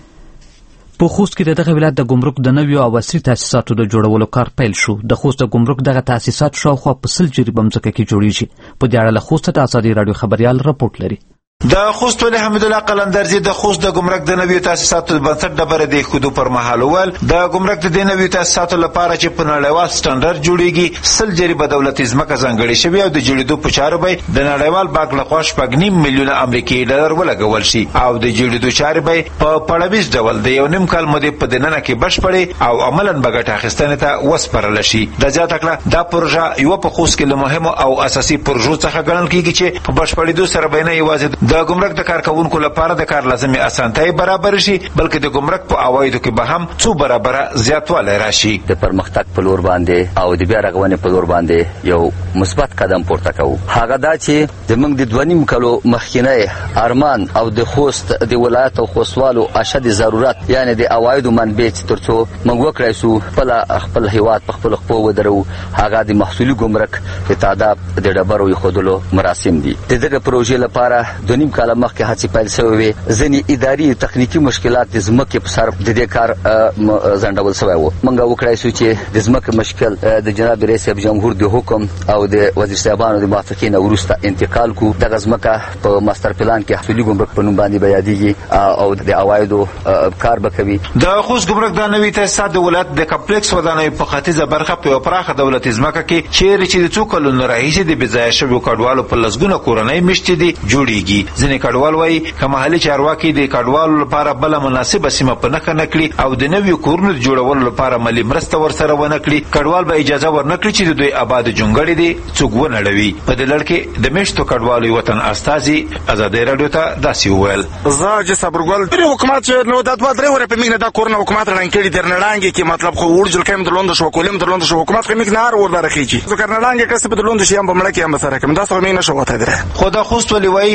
په خوست کې دغه ولایت د ګمرک د نویو او عصري تاسیساتو د جوړولو کار پیل شو. د خوست د ګمرک دغه تاسیسات شاوخوا په 100 جریبه ځمکه کې جوړیږي. په دې اړه له خوست د ازادي رادیو خبريال راپورټ لري. د خوست ولي حمید الله قلندرزي د خوست د ګمرک د نویو تاسیساتو د بنسټ ډبره د خودو پر مهال ول د ګمرک د نویو تاسیساتو لپاره چې په نړیوال سټانډرډ جوړیږي 100 جریبه دولتي ځمکه ځانګړې شوی او د جوړېدو په چارو به د نړیوال بانک له خوا 8.5 میلیونه امریکایي ډالر ولګول شي او د جوړېدو چارې به په پړویز ډول د یو نیم کال مودې په دننه کې بشپړې او عملاً بغټ اخیستنې ته وسپارل شي. د زیاته کړه دا پروژه یو په خوست کې له مهمو او اساسي پروژو څخه ګڼل کیږي چې په بشپړېدو سره به نه یوازې د ګمرک د کارکونکو لپاره د کار لازمي اسانتۍ برابر شي بلکې د ګمرک په عوایدو کې به هم څو برابر زیاتوالی راشي. د پرمختګ په لور باندې او د بیا رغونې په لور باندې یو مثبت قدم پورته کوو. هغه دا چې زموږ د 2.5 کلو مخکینی ارمان او د خوست د ولایت او خوستوالو اشد ضرورت یعنی د عوایدو منبع ترڅو موږ وکړای شو خپل هیواد په خپل خپل ودرو هغه د محصولي ګمرک په تعداد د ډبرو خودلو مراسم دي. دغه پروژې لپاره 2.5 کال مخکې هڅې پیل شوې وې. ځینې اداري تخنیکی مشکلات د ځمکې په سر د دې کار ځنډول شوی و. موږ وکړای شو چې د ځمکې مشکل د جناب رئیس جمهور د حکم او د وزیر صاحبانو د موافقې نه وروسته انتقال کو. دغه ځمکه په ماستر پلان کې حصولي ګمرک په نوم باندې بیادېږي او د عوایدو کار به کوي. د خوست ګمرک د نوي تاسیسات د ولایت د کمپلیکس ودانۍ په ختیځه برخه په پراخه دولتي ځمکه کې چیرې چې د څو کلونو راهیسې د بځای شویو کډوالو په لسګونه کورنۍ مشتې دي جوړیږي. ځینې کډوال وایي که محلي چارواکي د کډوالو لپاره بل مناسبه سیمه په نخښه نکړي او د نویو کورونو جوړولو لپاره مالي مرسته ورسره ونه کړي کډوال به اجازه ورنکړي چې د دوی آباد جونګړې دي څوک ونړوي. په دې لړ کې د میشتو کډوالو وطن استازي ازادي رادیو ته داسې وویل. زه چې صبرګل پر حکومت چې نو د 2-3 ورځې په میګ نه دا کورونه حکومت رانګ کړي درنړانګي کې مطلب خو ورجل کېم د لوند شو کولم د لوند شو حکومت کې میګ نار ور درخېږي. زه کرنړانګي کسب د لوند شي هم بمړه کې هم سره کوم دا څه مې نشو وته درې. خو دا خوست ولي وای د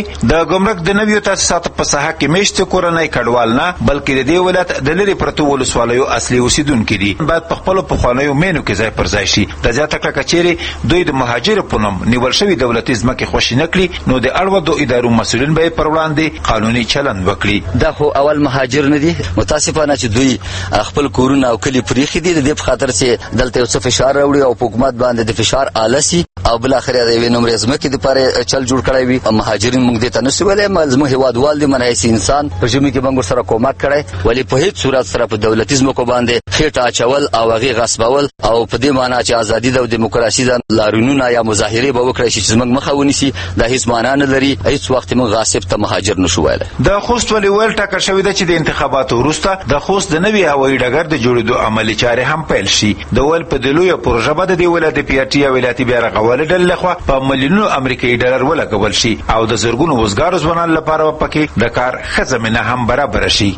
د ګمرک د نویو تاسیساتو په ساحه کې میشته کورنۍ کډوال نه بلکې د دې ولایت د لرې پرتو ولسوالیو اصلي اوسیدونکي دي باید په خپلو پخوانیو مینو کې ځای پر ځای شي د زیاته کړه کچېرې دوی د مهاجرو په نوم نیول شوي دولتي ځمکې خوشي نه کړي نو د اړوندو ادارو مسؤلین به یې پر وړاندې قانوني چلند وکړي. دا خو اول مهاجر نه دي متاسفانه چې دوی خپل کورونه او کلی پریخي دي د دې په خاطر چې دلته یو څه فشار راوړي او حکومت باندې د فشار آلسي او بل اخر د یوې نمرې ځمکې لپاره چل جوړ کړی وي. مهاجرین موږ دې ته نشو ویلی زموږ هیوادوال دي منحیث انسان په ژمي کې موږ سره کومک کړی ولی په هیڅ صورت سره په دولتي ځمکو باندې خېټه اچول او هغې غصبول او په دې معنا چې ازادي ده او دیموکراسي ده لاریونونه یا مظاهرې به وکړی شي چې زموږ مخه ونیسي دا هیڅ معنا نه لري. هیڅ وخت موږ غاصب ته مهاجر نشو ویلی. د خوست ولي ویل ټاکل شوې ده چې د انتخاباتو وروسته د خوست د نوي هوایي ډګر د جوړېدو عملي چارې هم پیل شي. د ویل په دې لویه پروژه به د دې ولایت د PRT او ولایتي بیا رغولې ډلې لخوا په ملیونونو امریکایي ډالر ولګول شي او د زرګونو وزګارو ځوانانو لپاره به پکې د کار ښه زمینه هم برابره شي.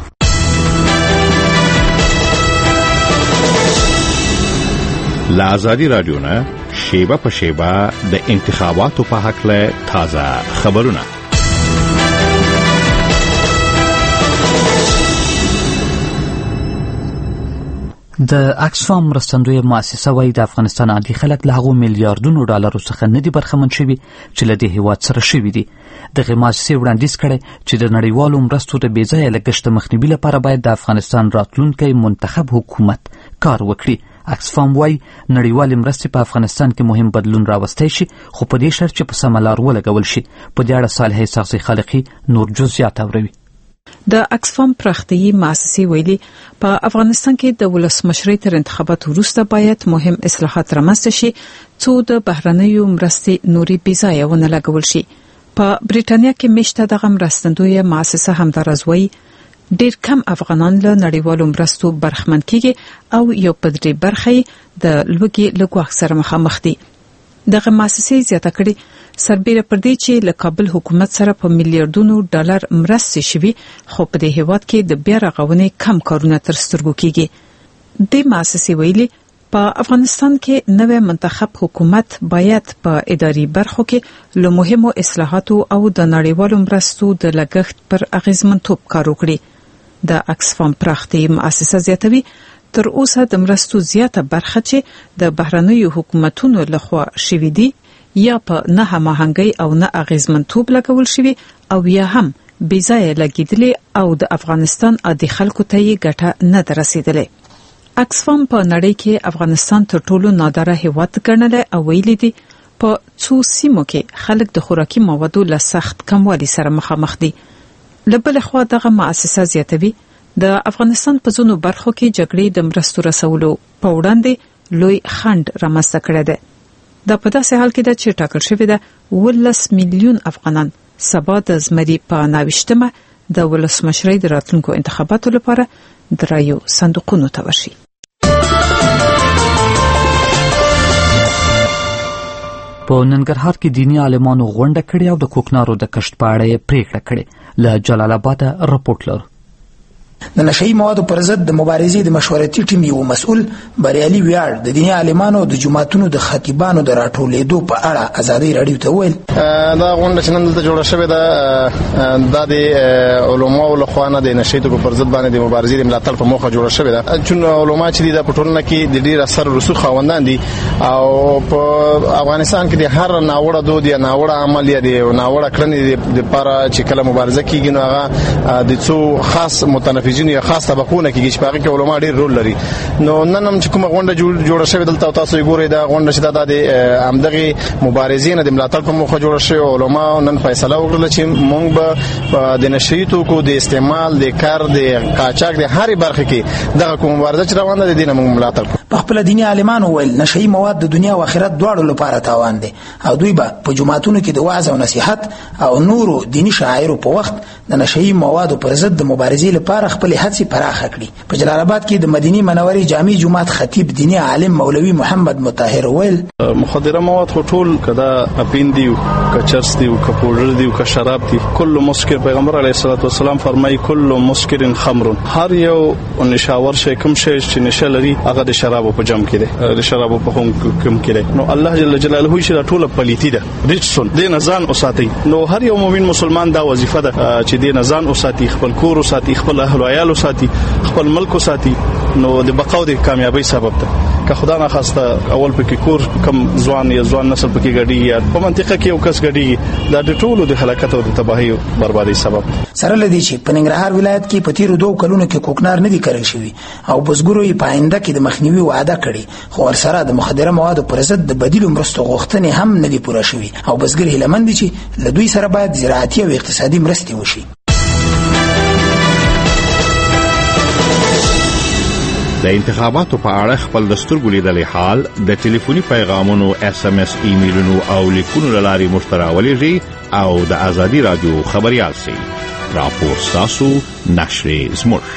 له ازادي راډیو نه شیبه په شیبه د انتخاباتو په هکله تازه خبرونه. د اکسفام مرستندویه مؤسسه وايي د افغانستان عادي خلک له هغو میلیارډونو ډالرو څخه نه دي برخمن شوي چې له دې هیواد سره شوي دي. دغې مؤسسې وړاندیز کړی چې د نړیوالو مرستو د بېځایه لګښت مخنیوي لپاره باید د افغانستان راتلونکی منتخب حکومت کار وکړي. اکسفام وايي نړیوالې مرستې په افغانستان کې مهم بدلون راوستی شي خو په دې شرط چې په سمه لار ولګول شي. په دې اړه صالحې ساغزي خالقي نور جزئیات اوري. د اکسفام پراختیايي مؤسسې ویلي په افغانستان کې د ولسمشرۍ تر انتخاباتو وروسته باید مهم اصلاحات رامنځته شي څو د بهرنیو مرستې نوري بېځایه ونه لګول شي. په بریټانیا کې میشته دغه مرستندویه مؤسسه همدارز وایي ډېر کم افغانان له نړیوالو مرستو برخمن کیږي او یو په درې برخه د لوږې له ګواښ سره مخامخ دي. دغه مؤسسې زیاته کړې سربېره پر دې چې له کابل حکومت سره په میلیارډونو ډالر مرستې شوي خو په دې هیواد کې د بیا رغونې کم کارونه تر سترګو کیږي. د مؤسسې ویلي په افغانستان کې نوې منتخب حکومت باید په اداري برخو کې له مهمو اصلاحاتو او د نړیوالو مرستو د لګښت پر اغیزمنتوب کار وکړي. د اکسفام پراختیايي مؤسسه زیاتوي تر اوسه د مرستو زیاته برخه چې د بهرنیو حکومتونو لخوا شوي دي یا په نه هماهنګۍ او نه اغیزمنتوب لګول شوي او یا هم بېځایه لګیدلې او د افغانستان عادي خلکو ته یې ګټه نه ده رسیدلې. اکسفام په نړۍ کې افغانستان تر ټولو ناداره هیواد ګڼلی او ویلي دي په څو سیمو کې خلک د خوراکي موادو له سخت کموالي سره مخامخ دي. له بلې خوا دغه مؤسسه زیاتوي د افغانستان په ځینو برخو کې جګړې د مرستو رسولو په وړاندې لوی خنډ رامنځته کړی دی. دا په داسې حال کې ده چې ټاکل شوې ده 18 میلیون افغانان سبا د زمري په 29مه د ولسمشرۍ د راتلونکو انتخاباتو لپاره د رایو صندوقونو ته ورشي. په ننګرهار کې دینی عالمانو غونډه کړې او د کوکنارو د کښت په اړه یې پریکړه کړې. له جلال آباد رپورټ لرو. د نشئی موادو پر ضد د مبارزې د مشورتي ټیم یو مسؤل بریالي ویاړ د دیني عالمانو د جماعتونو د خطیبانو د راټولېدو په اړه ازادي راډیو ته وویل دا غونډه چې نن دلته جوړه شوې ده د علماو له خوا نه د نشئی توکو پر ضد باندې د مبارزې د ملاتړ په موخه جوړه شوې ده. چون علما چې د ټولنه کې د ډېر اثر رسوخ خاوندان دي او په افغانستان کې د هر ناوړه دود یا ناوړه عمل یا د ناوړه کړنې د لپاره چې کله مبارزه کیږي نو هغه د څو خاص متنفذین یا خاص طبقونه کې چې پاره کې علما ډېر رول لري. نو نن هم چې کومه غونډه جوړه شوې دلته تاسو ګورئ دا غونډه چې د همدغه مبارزې نه د ملاتړ په موخه جوړه شوې. علما نن فیصله وکړه چې موږ به د نشئی توکو د استعمال د کار د قاچاق د هرې برخه کې دغه کوم مبارزه چې روانه ده د دې نه موږ ملاتړ کوو. په خپل دیني عالمانو ویل نشئی مواد د دنیا او آخرت دواړو لپاره تاوان دي او دوی به په جماعتونو کې د وعظ او نصيحت او نورو دینی شعائرو په وخت د نشئی موادو پر ضد د مبارزې لپاره خپل هڅې پراخه کړي. په جلال آباد کې د مدینه منورې جامع جماعت خطیب دینی عالم مولوي محمد مطهر ویل مخدره مواد ټول کدا اپین دی او چرس دی او پودر دی او شراب دی کله مسکر پیغمبر علیه الصلاه والسلام فرمایي کله مسکر خمر هر یو نشاور شي کوم شي چې نشه لري هغه د شراب په جام کې دی د شراب په هم کوم کې دی. نو الله جل جلاله چې ټول پلیتی ده ریچسون د نزان اوساتي. نو هر یو مؤمن مسلمان دا وظیفه ده چې د نزان اوساتي خپل کور اوساتي خپل اهل او عیال اوساتي خپل ملک اوساتي. نو د بقا او د کامیابی سبب ده. که خدا نه خواسته اول پکې کور کم ځوان یا ځوان نسل پکې غړي یا په منطقه کې یو کس غړي دا د ټولو د هلاکت او د تباہي او بربادي سبب. سره لدی چې په ننګرهار ولایت کې په تیرو 2 کلونو کې کوکنار نه دي کړل شوی او بزګرو یې په آینده کې د مخنیوي وعده کړي خو ورسره د مخدره موادو پر ضد د بدیل مرستو غوښتنې هم نه دي پوره شوی او بزګر هیلمن دي چې له دوی سره باید زراعتي او اقتصادي مرستې وشي. د انتخاباتو په اړه خپل دستورګو لیدلې حال د ټلیفوني پیغامونو SMS ایمیلونو او لیکونو لاري مشتراولېږي او د ازادي رادیو خبريال سي راپور تاسو نشر زموږ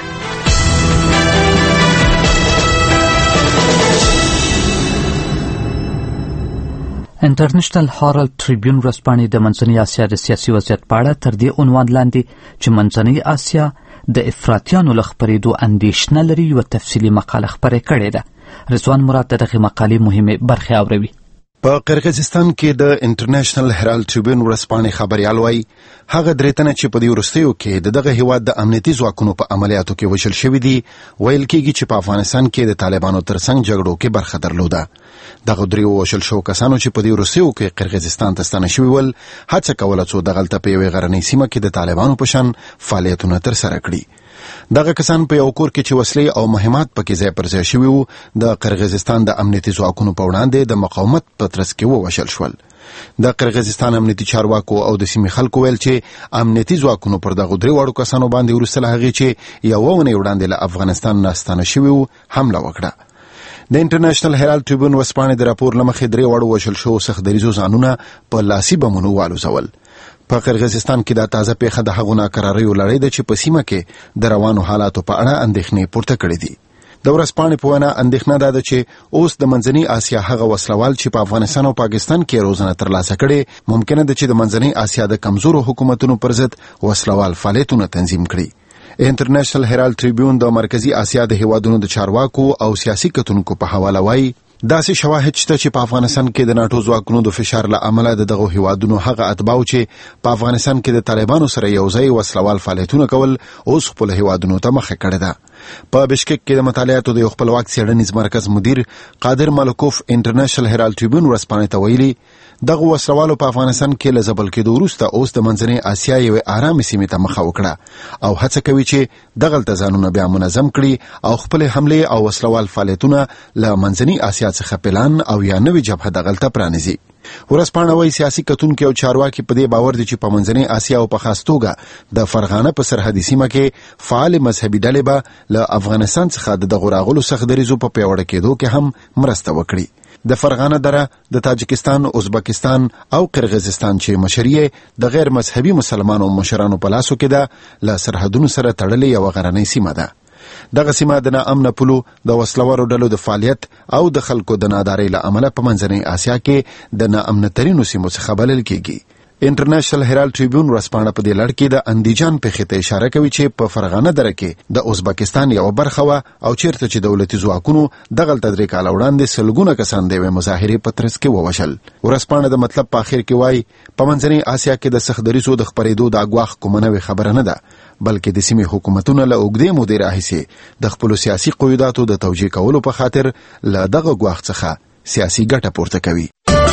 انټرنیشنل هارالد ټریبیون ورځپاڼې د منځنۍ اسیا د سیاسي وضعیت په اړه تر دې عنوان لاندې چې منځنۍ اسیا د افراطیانو له خپرېدو اندېښنه لري یوه تفصیلي مقاله خپره کړې ده. رضوان مراد د دغې مقالې مهمې برخې اوروي. په قرغیزستان کې د انټرنیشنل هرالد ټریبیون ورځپاڼې خبريال وایي هغه درې تنه چې په دې وروستیو کې دغه هیواد د امنیتي ځواکونو په عملیاتو کې وژل شوي دي ویل کېږي چې په افغانستان کې د طالبانو ترڅنګ جګړو کې برخه درلوده. دغه درې وژل شو کسانو چې په دې وروستیو کې قرغیزستان ته ستانه شوي ول هڅه کوله څو دغلته په یوې غرنۍ سیمه کې د طالبانو په شان فعالیتونه ترسره کړي. دغه کسان په یو کور کې چې وسلې او مهمات پکې ځای پر ځای شوي وو د قرغیزستان د امنیتي ځواکونو په وړاندې د مقاومت په ترڅ کې ووژل شول. د قرغیزستان امنیتي چارواکو او د سیمې خلکو ویل چې امنیتي ځواکونو پر دغه درې واړو کسانو باندې وروسته له هغې چې یوه اونۍ وړاندې له افغانستان نه ستانه شوي وو حمله وکړه. د انټرنیشنل هرالد ټریبیون ورځپاڼې د راپور له مخې درې واړو وژل شوو سختدریځو ځانونه په لاسي بمونو والوزول. په قرغیزستان کې دا تازه پیښه د هغو ناکراریو لړۍ ده چې په سیمه کې د روانو حالاتو په اړه اندېښنې پورته کړې دي. د ورځپاڼې په وینا اندېښنه دا ده چې اوس د منځنۍ اسیا هغه وسلوال چې په افغانستان او پاکستان کې روزنه ترلاسه کړي ممکنه ده چې د منځنۍ اسیا د کمزورو حکومتونو پر ضد وسلوال فعالیتونه تنظیم کړي. انټرنیشنل هرالد ټریبیون د مرکزی اسیا د هیوادونو د چارواکو او سیاسي کتونکو په حواله وایي داسې شواهد شته چې په افغانستان کې د ناتو ځواکونو د فشار له امله دغه هیوادونو هغه اتباع چې په افغانستان کې د طالبانو سره یو ځای وسلوال فعالیتونه کول اوس خپل هیوادونو ته مخه کړې ده. په بشکک کې د مطالعاتو د یو خپلواک څېړنیز مرکز مدیر قادر مالکوف انټرنیشنل هرالد ټریبیون ورځپاڼې ته ویلي دغه وسلوالو په افغانستان کې له ځپل کېدو وروسته اوس د منځنۍ اسیا یوې ارامې سیمې ته مخه وکړه او هڅه کوي چې دغلته ځانونه بیا منظم کړي او خپلې حملې او وسلوال فعالیتونه له منځنۍ اسیا څخه پلان او یا نوې جبهه دغلته پرانیزي. ورځپاڼه وايي سیاسي کتونکي او چارواکي په دې باور دي چې په منځنۍ اسیا او په خاص توګه د فرغانه په سرحدي سیمه کې فعال مذهبي ډلې به له افغانستان څخه د غراغلو سختدریزو په پیاوړه کېدو کې هم مرسته وکړي. د فرغانه دره د تاجکستان، ازبکستان او قرغیزستان چې مشري د غیر مذهبي مسلمانانو مشرانو په لاسو کې ده له سرحدونو سره تړلې یو غرنۍ سیمه ده. دغه سیمه د ناامنه پولو د وسلوارو ډلو د فعالیت او د خلکو د نادارۍ له امله په منځنۍ اسیا کې د ناامنه ترینو سیمو څخه بلل کېږي. انټرنیشنل هرالد ټریبیون ورځپاڼه په دې لړ کې د اندیجان پیښې ته اشاره کوي چې په فرغانه دره کې د ازبکستان یو برخه وه او چیرته چې دولتي ځواکونو دغلته 3 کاله وړاندې سلګونه کسان د یوې مظاهرې په ترڅ کې ووژل. ورځپاڼه د مطلب په اخر کې وایي په منځنۍ اسیا کې د سختدریځو د خپرېدو د اګواښ کومه نوې خبره نه ده بلکې د سیمې حکومتونه له اوږدې مودې راهیسې د خپلو سیاسي قیوداتو د توجیه کولو په خاطر له دغه ګواښ څخه سیاسي ګټه پورته کوي.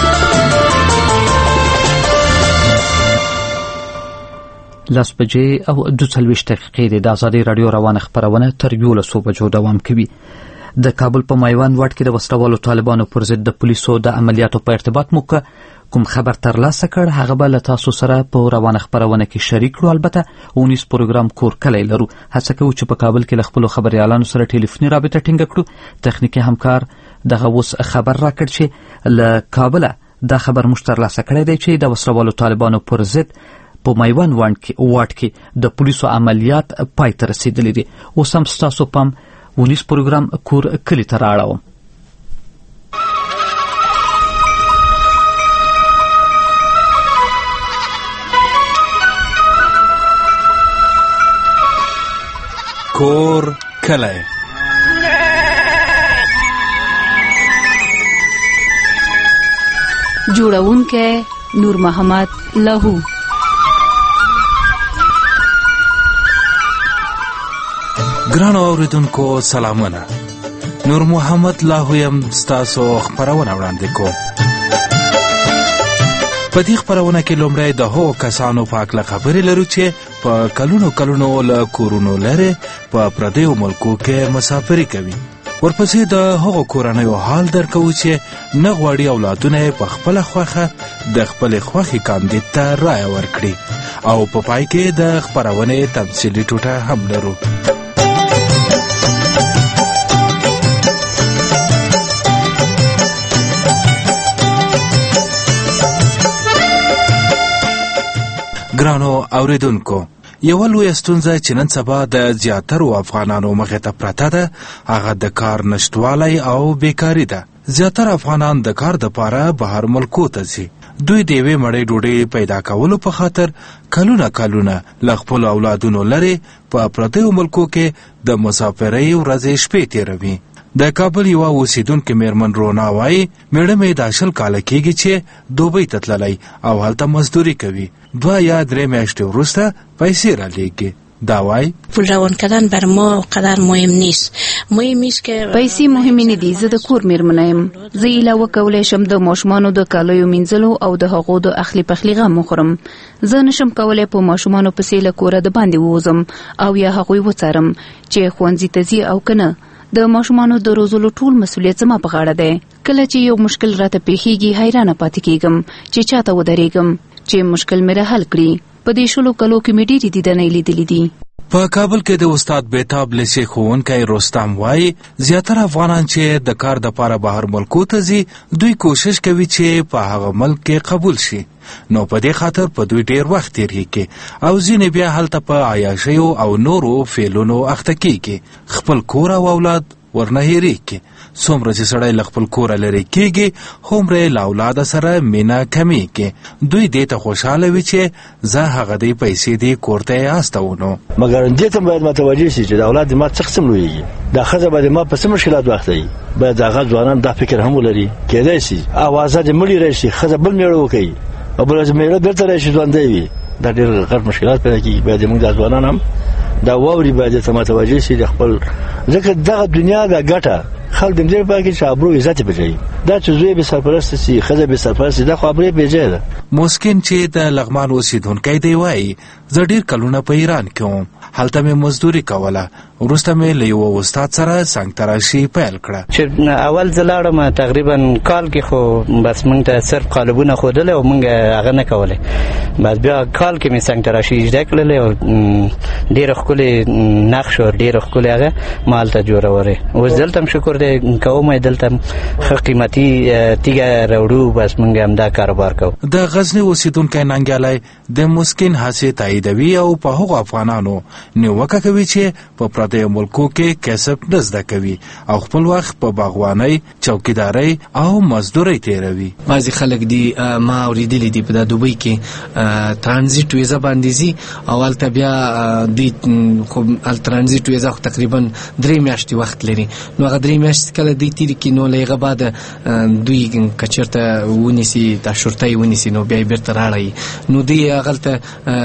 لاس بجې او 42 دقیقې د ازادي رادیو روانه خبرونه تر 11 بجو دوام کوي. د کابل په میوند واټ کې د وسلوالو طالبانو پر ضد د پولیسو د عملیاتو په ارتباط مو کوم خبر ترلاسه کړ هغه به له تاسو سره په روانه خبرونه کې شریک کړو. البته اونیس پروګرام کور کلی لرو. هڅه کوو چې په کابل کې له خپلو خبريالانو سره ټلیفوني رابطه ټینګه کړو. تخنیکي همکار دغه اوس خبر راکړ چې له کابل دا خبر مشترلاسه کړی دی چې د وسلوالو طالبانو پر ضد په میوند واټ کې د پولیسو عملیات پای ته رسیدلي دي. اوس هم ستاسو پام ونیس پروګرام کور کلي ته راړوم. کور کلی جوړونکی نور محمد لاهو. ګرانو اوریدونکو سلامونه. نور محمد لاهو یم ستاسو خپرونه وړاندې کوم. په دې خپرونه کې لومړی د هغو کسانو په هکله خبرې لرو چې په کلونو له کورونو لرې په پردیو ملکو کې مسافري کوي. ورپسې د هغو کورنیو حال درکوو چې نه غواړي اولادونه یې په خپله خوښه د خپلې خوښې کاندید ته رایه ورکړي، او په پای کې د خپرونې تمثیلي ټوټه هم لرو. ګرانو اوریدونکو، یوه لویه ستونزه چې نن سبا د زیاترو افغانانو مخې ته پرته ده هغه د کار نشتوالی او بیکاري ده. زیاتره افغانان د کار دپاره بهر ملکو ته ځي. دوی د یوې مړۍ ډوډۍ پیدا کولو په خاطر کلونه له خپلو اولادونو لرې په پردیو ملکو کې د مسافرۍ ورځې شپې تېروي. د کابل یوه اوسیدونکې میرمن رونا وایي میړه مې دا 10 کاله کېږي چې دوبۍ ته تللی او هلته مزدوري کوي. 2 یا 3 میاشتې وروسته پیسې رالیږي. دا وایي پول روان کردن بر ما قدر مهم نیست. مهم است که پیسې مهمې نه دي. زه د کور میرمنه یم. زه ایله وکولی شم د ماشومانو د کالیو مینځلو او د هغو د اخلي پخلي غم وخورم. زه نشم کولی په ماشومانو پسې له کوره د باندې ووځم او یا هغوی وڅارم چې ښوونځي ته ځي او که نه. د ماشومانو د روزلو ټول مسؤلیت زما په غاړه دی. کله چې یو مشکل راته پیښیږي حیرانه پاتې کېږم چې چاته ودرېږم چې مشکل مې را حل کړي. په دې 20 کلو کې مې ډېرې دیدنې لیدلې دي. په کابل کې د استاد بیتاب لیسې ښوونکی رستم وایي زیاتره افغانان چې د کار دپاره بهر ملکو ته ځي دوی کوشش کوي چې په هغه ملک کې قبول شي، نو په دې خاطر په دوی ډېر وخت تېرېږي او ځینې بیا هلته په عیاشیو او نورو فعلونو اخته کېږي. خپل کور او اولاد ورنه هېرېږي. څومره چې سړی له خپل کوره لرې کېږي هومره یې له اولاده سره مینه کمیږي. دوی دې ته خوشحاله وي چې زه هغه دې پیسې دې کور ته یې استونو. مګر دې ته باید متوجه شي چې د اولاد ما څه قسم لویږي. دا ښځه باید ما په څه مشکلات واخلي. باید هغه ځوانان دا فکر هم ولري کېدای شي اوازه دې مړي راشي ښځه بل میړه وکړي او بل میړه بېرته راشي ژوندی وي. دا ډېر غټ مشکلات پیدا کېږي. باید موږ دا ځوانان هم دا واوري باید ته متوجه شي د خپل ځکه دغه دنیا د ګټه خلک دې په کې چې ابرو عزت بچي. دا چې زوی به سرپرست سي خزه به سرپرست دا خبره بهجه ده. مسکین چې د لغمان اوسیدونکی دی وایي زه ډېر کلونه په ایران کې وم. هلته مې مزدوري کوله. وروسته مې له یوه استاد سره څنګ تراشي پیل کړه. چې اول زه لاړم تقریبا کال کې خو بس موږ ته صرف قالبونه ښودل او موږ هغه نه کولی. بس بیا کال کې مې څنګ تراشي اجدا کړلې او ډېره ښکلې نقش او ډېره ښکلې هغه ما هلته جوړولې. اوس دلته هم شکر دی کوم دلته ښه قیمتي تیږه راوړو. بس موږ همدا کاروبار کوو. د غزني اوسیدونکی ننګیالی د مسکین هڅې تاییدوي او په هغو افغانانو نیوکه کوي چې په پردیو ملکو کې کسب نه زده کوي او خپل وخت په باغوانۍ، چوکیدارۍ او مزدورۍ تېروي. بعضې خلک دي ما اورېدلي دي په دا دوبۍ کې ترانزیټ ویزه باندې ځي او هلته بیا دوی خو ترانزیټ ویزه خو تقریبا 3 میاشتې وخت لري. نو هغه 3 میاشتې کله دوی تېرې کړي نو له هغه بعد دوی که چېرته ونیسي دا شرطۍ ونیسي نو بیا یې بېرته راړی. نو دوی هغلته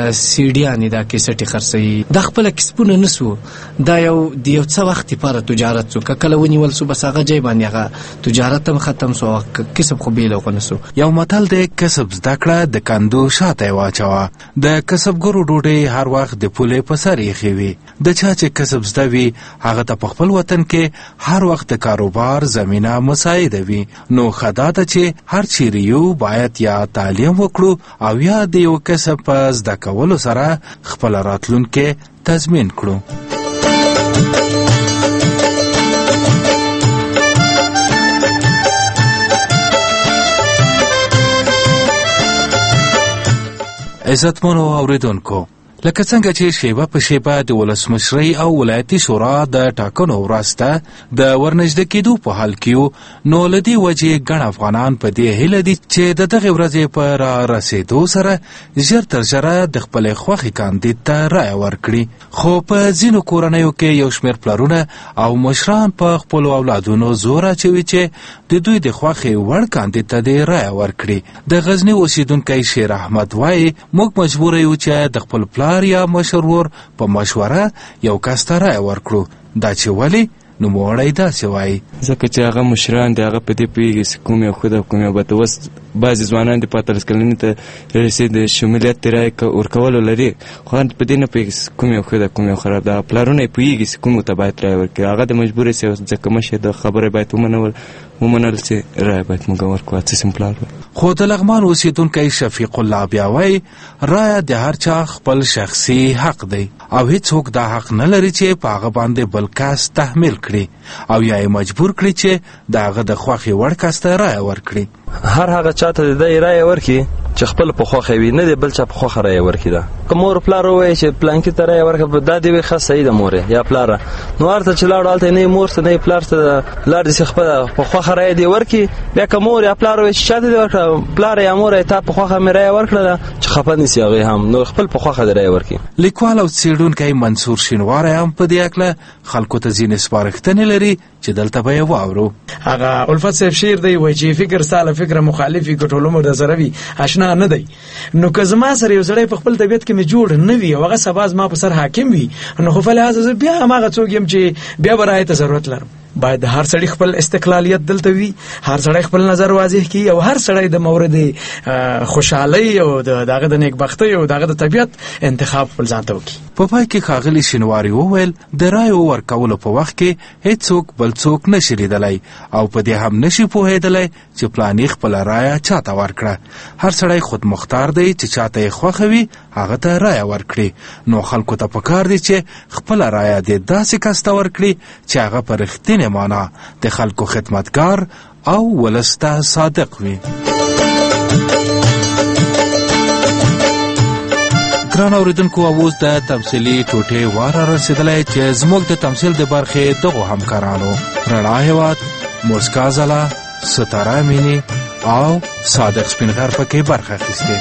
سیډیانې دا کیسټې خرڅوي. دا خپله کسبونه نه سو. دا یو د یو څه وخت لپاره تجارت سو. که کله ونیول سو بس هغه ځای باندې هغه تجارت هم ختم سو او کسب خو بېله خو نه سو. یو متل دی کسب زده کړه د کندو شاته یې واچوه. د کسبګرو ډوډۍ هر وخت د پولې په سر ایښې وي. د چا چې کسب زده وي هغه ته په خپل وطن کې هر وخت د کاروبار زمینه مساعده وي. نو ښه دا ده چې هر چیرې یو باید یا تعلیم وکړو او یا د یو کسب په زده کولو سره خپله راتلونکې تضمین کړو. عزتمنو اوریدونکو، لکه څنګه چې شیبه په شیبه د ولسمشرۍ او ولایتي شورا د ټاکنو وروسته د ورنږدې کېدو په حال کې نو له دې وجې ګڼ افغانان په دې هیله دي چې د دغې ورځې په رارسېدو سره ژر تر ژره د خپلې خوښې کاندید ته رایه ورکړي. خو په ځینو کورنیو کې یو شمېر پلرونه او مشران په خپلو اولادونو زور اچوي چې د دوی د خوښې وړ کاندید ته دې رایه ورکړي. د غزني اوسیدونکی شیر احمد وایي موږ مجبور یو چې د خپل پلار یا مشر ور په مشوره یو کس ته رایه ورکړو. دا چې ولې نوموړی داسې وایي ځکه چې هغه مشران دی هغه په دې پوهېږي چې کوم یو ښه ده کوم یو بد ده. اوس بعضې ځوانان د 15 کلنۍ ته رسېد د شمولیت د رایې ورکولو لري خو په دې نه پوهېږي چې کوم یو ښه ده کوم یو خراب ده. پلارونه یې پوهېږي چې کومو ته باید رایه ورکړي. هغه د مجبور شي ځکه مشر د خبره باید ومنل چې رایه باید موږ ورکړو. څه سمپلار خو د لغمان اوسیدونکی شفیق الله بیا وایي رایه د هر چا خپل شخصي حق دی او هیڅوک دا حق نه لري چې په هغه باندې بل کس تحمیل کړي او یا یې مجبور کړي چې د هغه د خوښې وړ کس ته رایه ورکړي. هر هغه چاته د دې رایه ورکړي چې خپل په خوښه وي، نه دی بل چا په خوښه رایه ورکړي. ده که مور پلار ووایي چې پلانکي ته رایه ورکړه دا دې وایي ښه صحیح ده مور یا پلاره، نو هلته چې لاړو هلته نه یې مور ته نه یې پلار ته لاړ دې چې خپله په خوښه رایه دې ورکړي. بیا که مور یا پلار ووایي چې چا ته دې ورکړه پلار یا مور یې تا په خوښه مې رایه ورکړله چې خفه نه سي هغوی هم، نو خپل په خوښه دې رایه ورکړي. لیکوال او څېړونکی منصور شینواری هم په دې هکله خلکو ته ځینې سپارښتنې لري چې دلته به یې واورو. هغه الفت صاحب شعر دی وایي چې فکر ستا له فکره مخالف وي که ټول عمر درسره وي اشنا نه دی. نو که زما سره یو سړی په خپل طبیعت کې مې جوړ نه وي او هغه سبا زما په سر حاکم وي نو خو فلهذا زه بیا هماغه څوک یم چې بیا به رایې ته ضرورت لرم. باید هر سړی خپل استقلالیت دلته وي، هر سړی خپل نظر واضح کړي او هر سړی د مورد خوشحالۍ او دغه د نیکبختۍ او دغه د طبیعت انتخاب خپل ځان ته وکړي. په پای کې ښاغلي شینواري وویل د رایو ورکولو په وخت کې هیڅوک بل څوک نشي لیدلی او په دې هم نشي پوهېدلی چې پلاني خپله رایه چاته ورکړه. هر سړی خود مختار دی چې چاته یې خوښه وي هغه ته رایه ورکړي. نو خلکو ته پکار دی چې خپله رایه دې داسې کس ته ورکړي چې هغه په رښتینې معنا د خلکو خدمتګار او ولس ته صادق وي. ګران اوریدونکو، اوس د تمثیلي ټوټې وار رسېدلی چې زموږ د تمثیل د برخې دغو همکارانو رڼا هیواد، موسکا ځلا، ستاره مینی او صادق سپینغر پکې برخه اخیستې.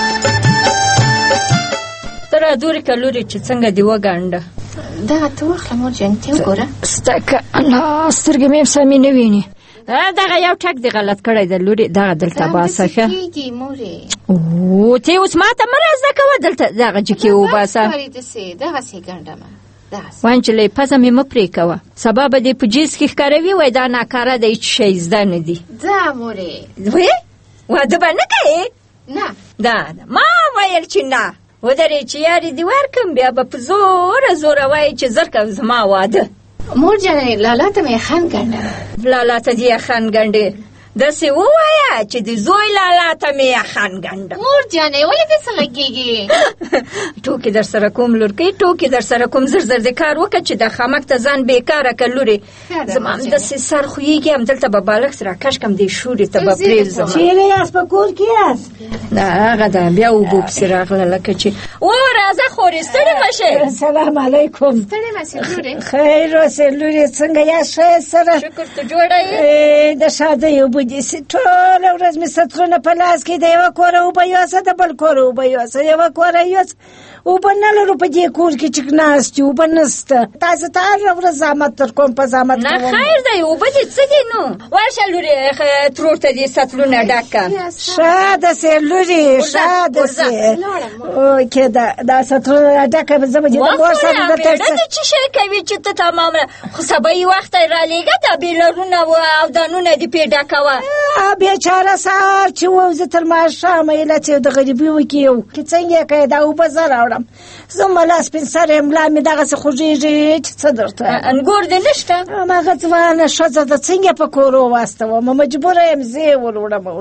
تر دوري کلوري چې څنګه دی وګانډه دغه ته واخله مور جان ته وګوره ستکه الله سترګې مې سمې نه ویني. دغه یو ټک دی غلط کړی دی لوري دغه دلته باسه ښه او ته اوس ماته مه زده کوه دلته دغه جکې وباسه دغسې ګنډمه وانجلۍ پزه مې مه پرې کوه سبا به دې په جیز کې ښکاروي وایي دا ناکاره دی هېڅ شی زده نه دي. ځه مورې وی واده به نه کوې؟ نه دا ما ویل چې نه ودرې چې یارې دې ورکړم بیا به په زوره زوره وایي چې زر کوه زما واده. مور جانې لالا ته مې یخن ګنډه. لالا ته دې یخن ګنډې داسې ووایه چې د زوی لالا ته مې یخن ګنډه. مور جانې ولې داسې غږېږې؟ ټوکې در سره کوم لورکۍ ټوکې در سره کوم زر زر دې کار وکړه چې د خامک ته ځان بېکاره کړه لورې. زما هم داسې سر خویږي همدلته به بالښت راکش کړم دې شورې ته به پرېږدم. چیرې یاست په کور کې یاست؟ دا هغه ده بیا اوبو پسې راغله لکه چې و راځه خورې ستړې مه شئ. سلام علیکم. ستړې مه شئ لورې. خیر اوسې لورې څنګه یاست ښه یې سره؟ شکر ته جوړه یې؟ د ښادۍ اوبه داسې ټوله ورځ مې سطرونه په لاس کې د یوه کوره اوبه یوسه د بل کوره اوبه یوسه یوه کوره یوسه اوبه نه لرو په دې کور کې چې ناست یو اوبه نشته. تاسې ته هره ورځ زحمت در کوم په زحمت نه خیر دی اوبه دې څه دي نو ورشه لورې ترور ته دې سطلونه ډک کړه. ښه داسې لورې ښه داسې اوکې دا سطلونه ډک کړه زه به دې د مور سره درته دې چې شی کوي چې ته تمام خو سبا یې وخت رالیږه دا بیلرونه او دانونه دې پرې ډکوه. بیچاره سهار چې ووځه تر ماښامه علت یې د غریبي وکړي یو که څنګه یې کوې دا اوبه زه راوړم زه ملا سپین سر یم ملا مې دغسې خوږېږي چې څه درته انګور دې نشته؟ هماغه ځوانه ښځه ده څنګه په کور وواستوم مجبوره یم زه یې ور وړم ورته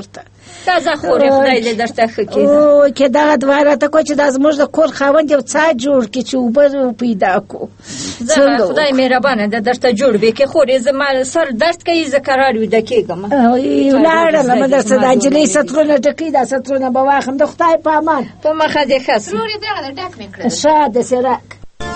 تازه خورې خدای دې درته ښه کړي او کې دغه دوه راته کو چې دا زموږ د کور خاوند یو څا جوړ کړي چې اوبه پیدا کړو خدای مهربانه ده درته جوړ وي کې خورې زما سر درد کوي زه قرار ویده کېږم ولاړم درته د نجلۍ سطرونه ډکي دا سطرونه به واخلم د خدای په امان په مخه دې ښه سي ښه داسې راک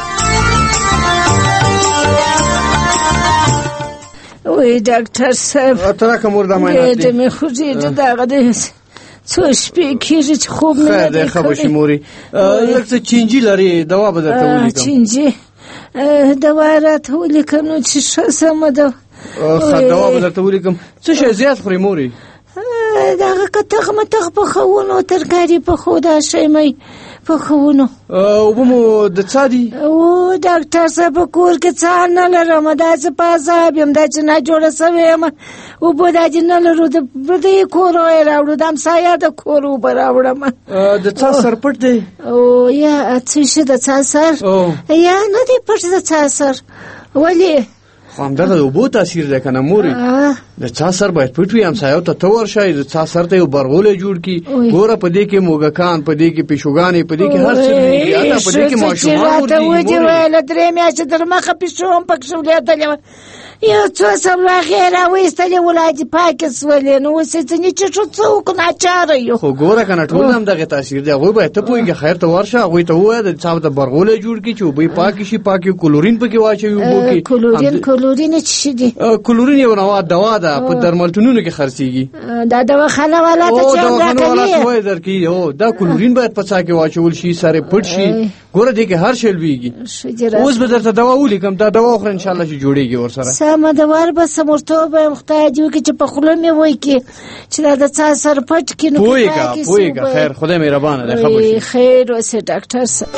وی ډاکټر صاحب ته راکه مور دا معاینات دې مې خوږېږي دغه دې څو شپې کېږي چې خوب مې نه دی کړی ښه به شي مورې لږ څه چینجي لري دوا به درته ولیکم چینجي دوا راته ولیکه نو چې ښه سمه ده ښه دوا به درته ولیکم څه شی زیات خورې مورې دغه کتغ متغ پخونو ترکاري پخو دا شی مې پخونو اوبه مو د څا دي او ډاکټر صاحب په کور کې څا نه لرم دا چې په عذاب یم دا چې نه جوړه سوې یم اوبه دا چې نه لرو د پردی کور یې راوړو د همسایه د کور اوبه راوړم د څا سر پټ دی او یا څه شي د څا سر یا نه دی پټ د څا سر ولې خو همدغه د اوبو تاثیر دی که نه مورې د څا سر باید پټ وي همسایو ته ته ورشئ د څا سر ته یو برغولی جوړ کړي ګوره په دې کې موږکان په دې کې پیشوګانې په دې کې هر څه لوېږي حتی په دې کې ماشومان ورځي ویله درې میاشتې در مخه پیشو هم پکښې ولېدلې وه یو څو سملاغې راویستلې ولادي پاکې سولې نو اوس یې ځینې چټو څه وکړو ناچاره یو خو ګوره که نه ټول همدغې تاثیر دی هغوی باید ته پوهېږې خیر ته ورشه هغوی ته ووایه د څا ته برغولی جوړ کړي چې اوبه یې پاکې شي پاکې کلورین پکې واچوي اوبو کې کلورین څه شي دي کلورین یو نوع دوا ده په درملتونونو کې خرڅېږي دا دواخانه والا ته چې هم راکوي درکوي هو دا کلورین باید په څا کې واچول شي سر یې پټ شي ګوره دې کې هر شی لوېږي اوس به درته دوا ولیکم دا دوا وخوره انشاءالله چې جوړېږي ورسره سمه ده وربسم ورته ووایم خدای دې وکړي چې په خوله مې وکړي چې دا د څا سر پټ کړي نو پوهېږه خیر خدای مهربانه دی ښه به شي خیر اوسې ډاکټر صاحب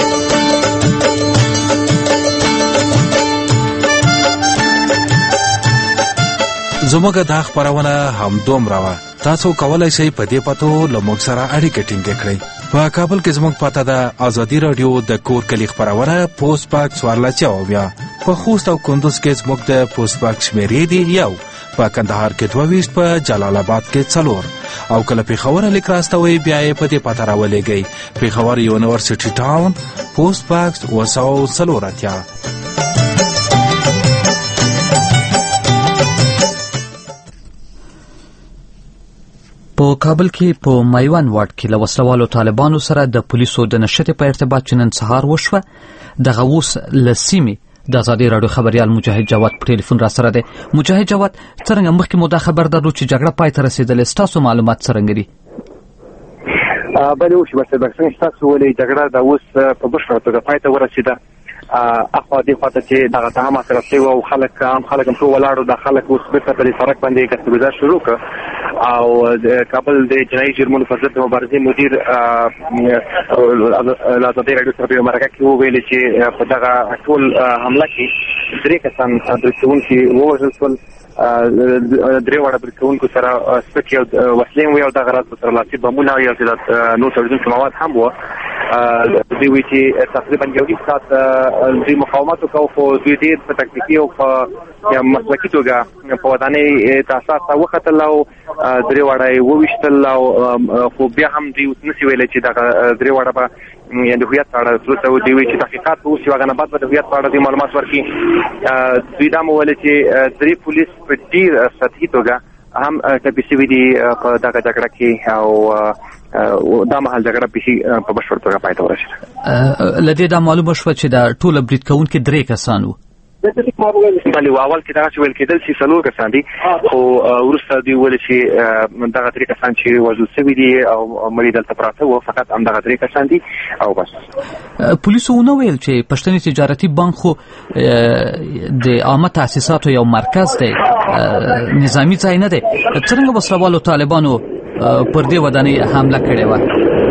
زموږ دا خپرونه همدومره وه تاسو کولی شئ په دې پتو له موږ سره اړیکه ټینګه کړئ په کابل کې زموږ پته ده ازادي راډیو د کور کلي خپرونه پوسټ باکس 14 په خوست او کندوز کې زموږ د پوسټ باکس شمیرې دي 1 په کندهار کې 22 په جلال آباد کې 4 او کله پیښور لیک راستوي بیا یې په دې پته راولېږئ پیښور یونیورسيټي ټاون پوسټ باکس 204 په کابل کې په مایوان واټ کې له وسلوالو طالبانو سره د پولیسو د نشټې په ارتباط چې نن سهار وشوه دغه اوس له سیمې د ازادي راډیو خبريال مجاهد جواد په ټلیفون را سره دی. مجاهد جواد څنګه مخکې مو دا خبر درلود چې جګړه پای ته رسیدلې ستاسو معلومات څنګه دي؟ بله اوس بس څنګه تاسو ولې جګړه د اوس په بشپړه توګه پای ته ورسیده اخوا دې خواته چې دغه تهمه سره شوی او خلک هم ټول ولاړو د خلک اوس بیرته په سړک باندې ګرځېدل شروع کړ او د کابل د جنایي جرمونو پر ضد مبارزې مدیر ازادي راډیو سره په مرکه کې وویل چې په دغه ټول حمله کې 3 کسان برسونکي ووژل شول درې وړه برکونکو سره سپکي او وسلې وي او د غرض سره لاسي بمونه او یو څه نو ترجمه مواد هم وو دوی وی چې تقریبا یو ساعت د مقاومت او خو دوی دې په تکتیکي او په مسلکي توګه په ودانۍ تاساس وختل او درې وړه وويشتل او خو بیا هم دوی نسی ویل چې دا درې وړه به یعنی د هویت اړه ترڅو دوی وی چې تحقیقات وشي واغنه بعد د هویت اړه د معلومات ورکړي دوی دا مو ویل چې درې پولیس په ډیر سطحي توګه هم کپیسي وی دي په دغه جګړه کې او دا مهال جګړه په بشپړ توګه پای ته ورسېده. لدې دا معلومه شوه چې دا ټول برید کوونکي 3 کسان وو. بله اول کې دا چې ویل کېدل چې 4 کسان دي خو وروسته دوی ویل چې دغه 3 کسان چې وژل شوي دي او مړي دلته پراته وو فقط همدغه 3 کسان دي او بس. پولیسو ونه ویل چې پښتني تجارتي بانک خو د عامه تاسیساتو یو مرکز دی نظامی ځای نه دی څنګه وسلوالو طالبانو پر دې ودانۍ حمله کړې وه؟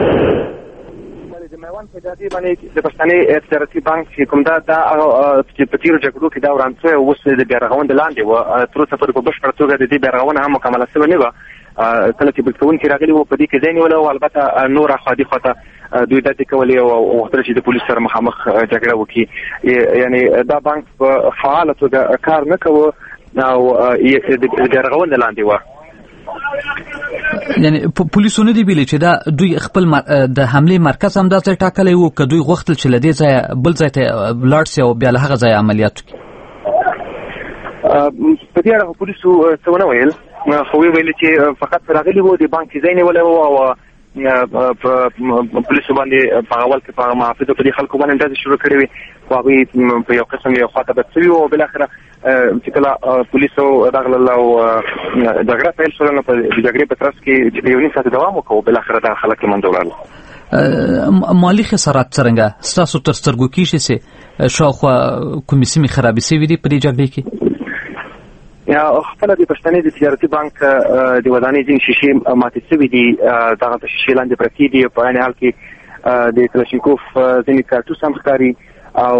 په دې باندې د پښتني تجارتي بانک چې کوم دا چې په تیرو جګړو کې دا ورانڅه اوس د بیرغوند لاندې و تر اوسه پورې په بشپړ توګه د دې بیرغونه هم مکمله شوې نه و کله چې بلکون کې راغلي وو په دې کې ځای نیول او البته نور اخوادي خواته دوی د دې کولې او وختره چې د پولیسو سره مخامخ جګړه وکړي یعنی دا بانک په فعاله توګه کار نه کوي او د بیرغوند لاندې و یعنی پولیسو نه دی ویلي چې دا دوی خپل د حمله مرکز هم داسې ټاکلی وو که دوی غوښتل چې له دې ځایه بل ځای ته ولاړ سي او بیا له هغه ځایه عملیات وکړي؟ په دې اړه پولیسو څه ونه ویل، خو ویل چې فقط راغلي وو د بانک ځای نیولی وو او پولیسو باندې په اول کې په محافظو په دې خلکو باندې ډزې شروع کړې وې، خو هغوی په یو قسم یو خواته بد شوي وو او بالاخره چې کله پولیسو راغلل او جګړه پیل شوله نو په جګړې په ترڅ کې چې یو نیم ساعت دوام وکړ او بالاخره دغه خلک له منځه ولاړل. مالي خسارات څرنګه ستاسو تر سترګو کېږي چې شاوخوا کومې سیمې خرابې سوي دي په دې جګړې کې؟ خپله د پښتنې د تجارتي بانک د ودانۍ ځینې شیشې ماتې شوي دي، دغه شیشې لاندې پرتې دي، په عین حال کې د کلاشینکوف ځینې کارتوس هم ښکاري او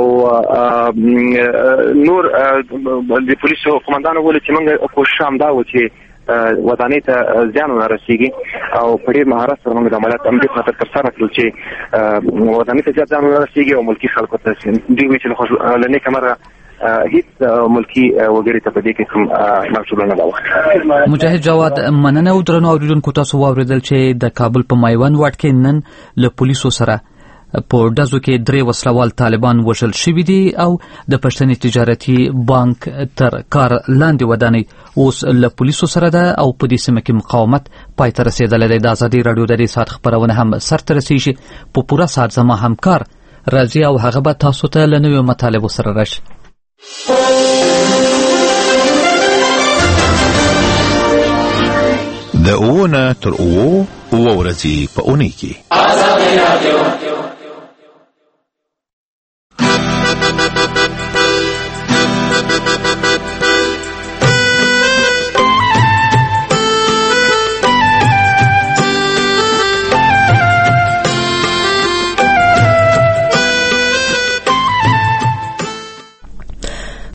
نور د پولیسو قومندانو وویل چې موږ کوشش همدا و چې ودانۍ ته زیان ونه رسېږي او په ډېر مهارت سره موږ د عملیات همدې خاطر ترسره کړل چې ودانۍ ته زیات زیان ونه رسېږي او ملکي خلکو ته دوی وایي چې له نیکه مرغه هیڅ ملکی وګړي ته په دې کې کوم مکتوب نه راوخت. مجاهد جواد، مننه او درنو اوریدونکو، تاسو واوریدل چې د کابل په مایوند واټ کې نن له پولیسو سره په ډزو کې 3 وسلوال طالبان وژل شوي دي او د پښتني تجارتي بانک تر کار لاندې ودانۍ اوس له پولیسو سره ده او په دې سیمه کې مقاومت پای ته رسېدلی دی. د ازادي راډیو د دې ساعت خپرونه هم سرته رسېږي. په پوره ساعت زما همکار راځي او هغه به تاسو ته له نویو مطالبو سره راشي. د اوونه تر اوو ورځې په اونۍ کې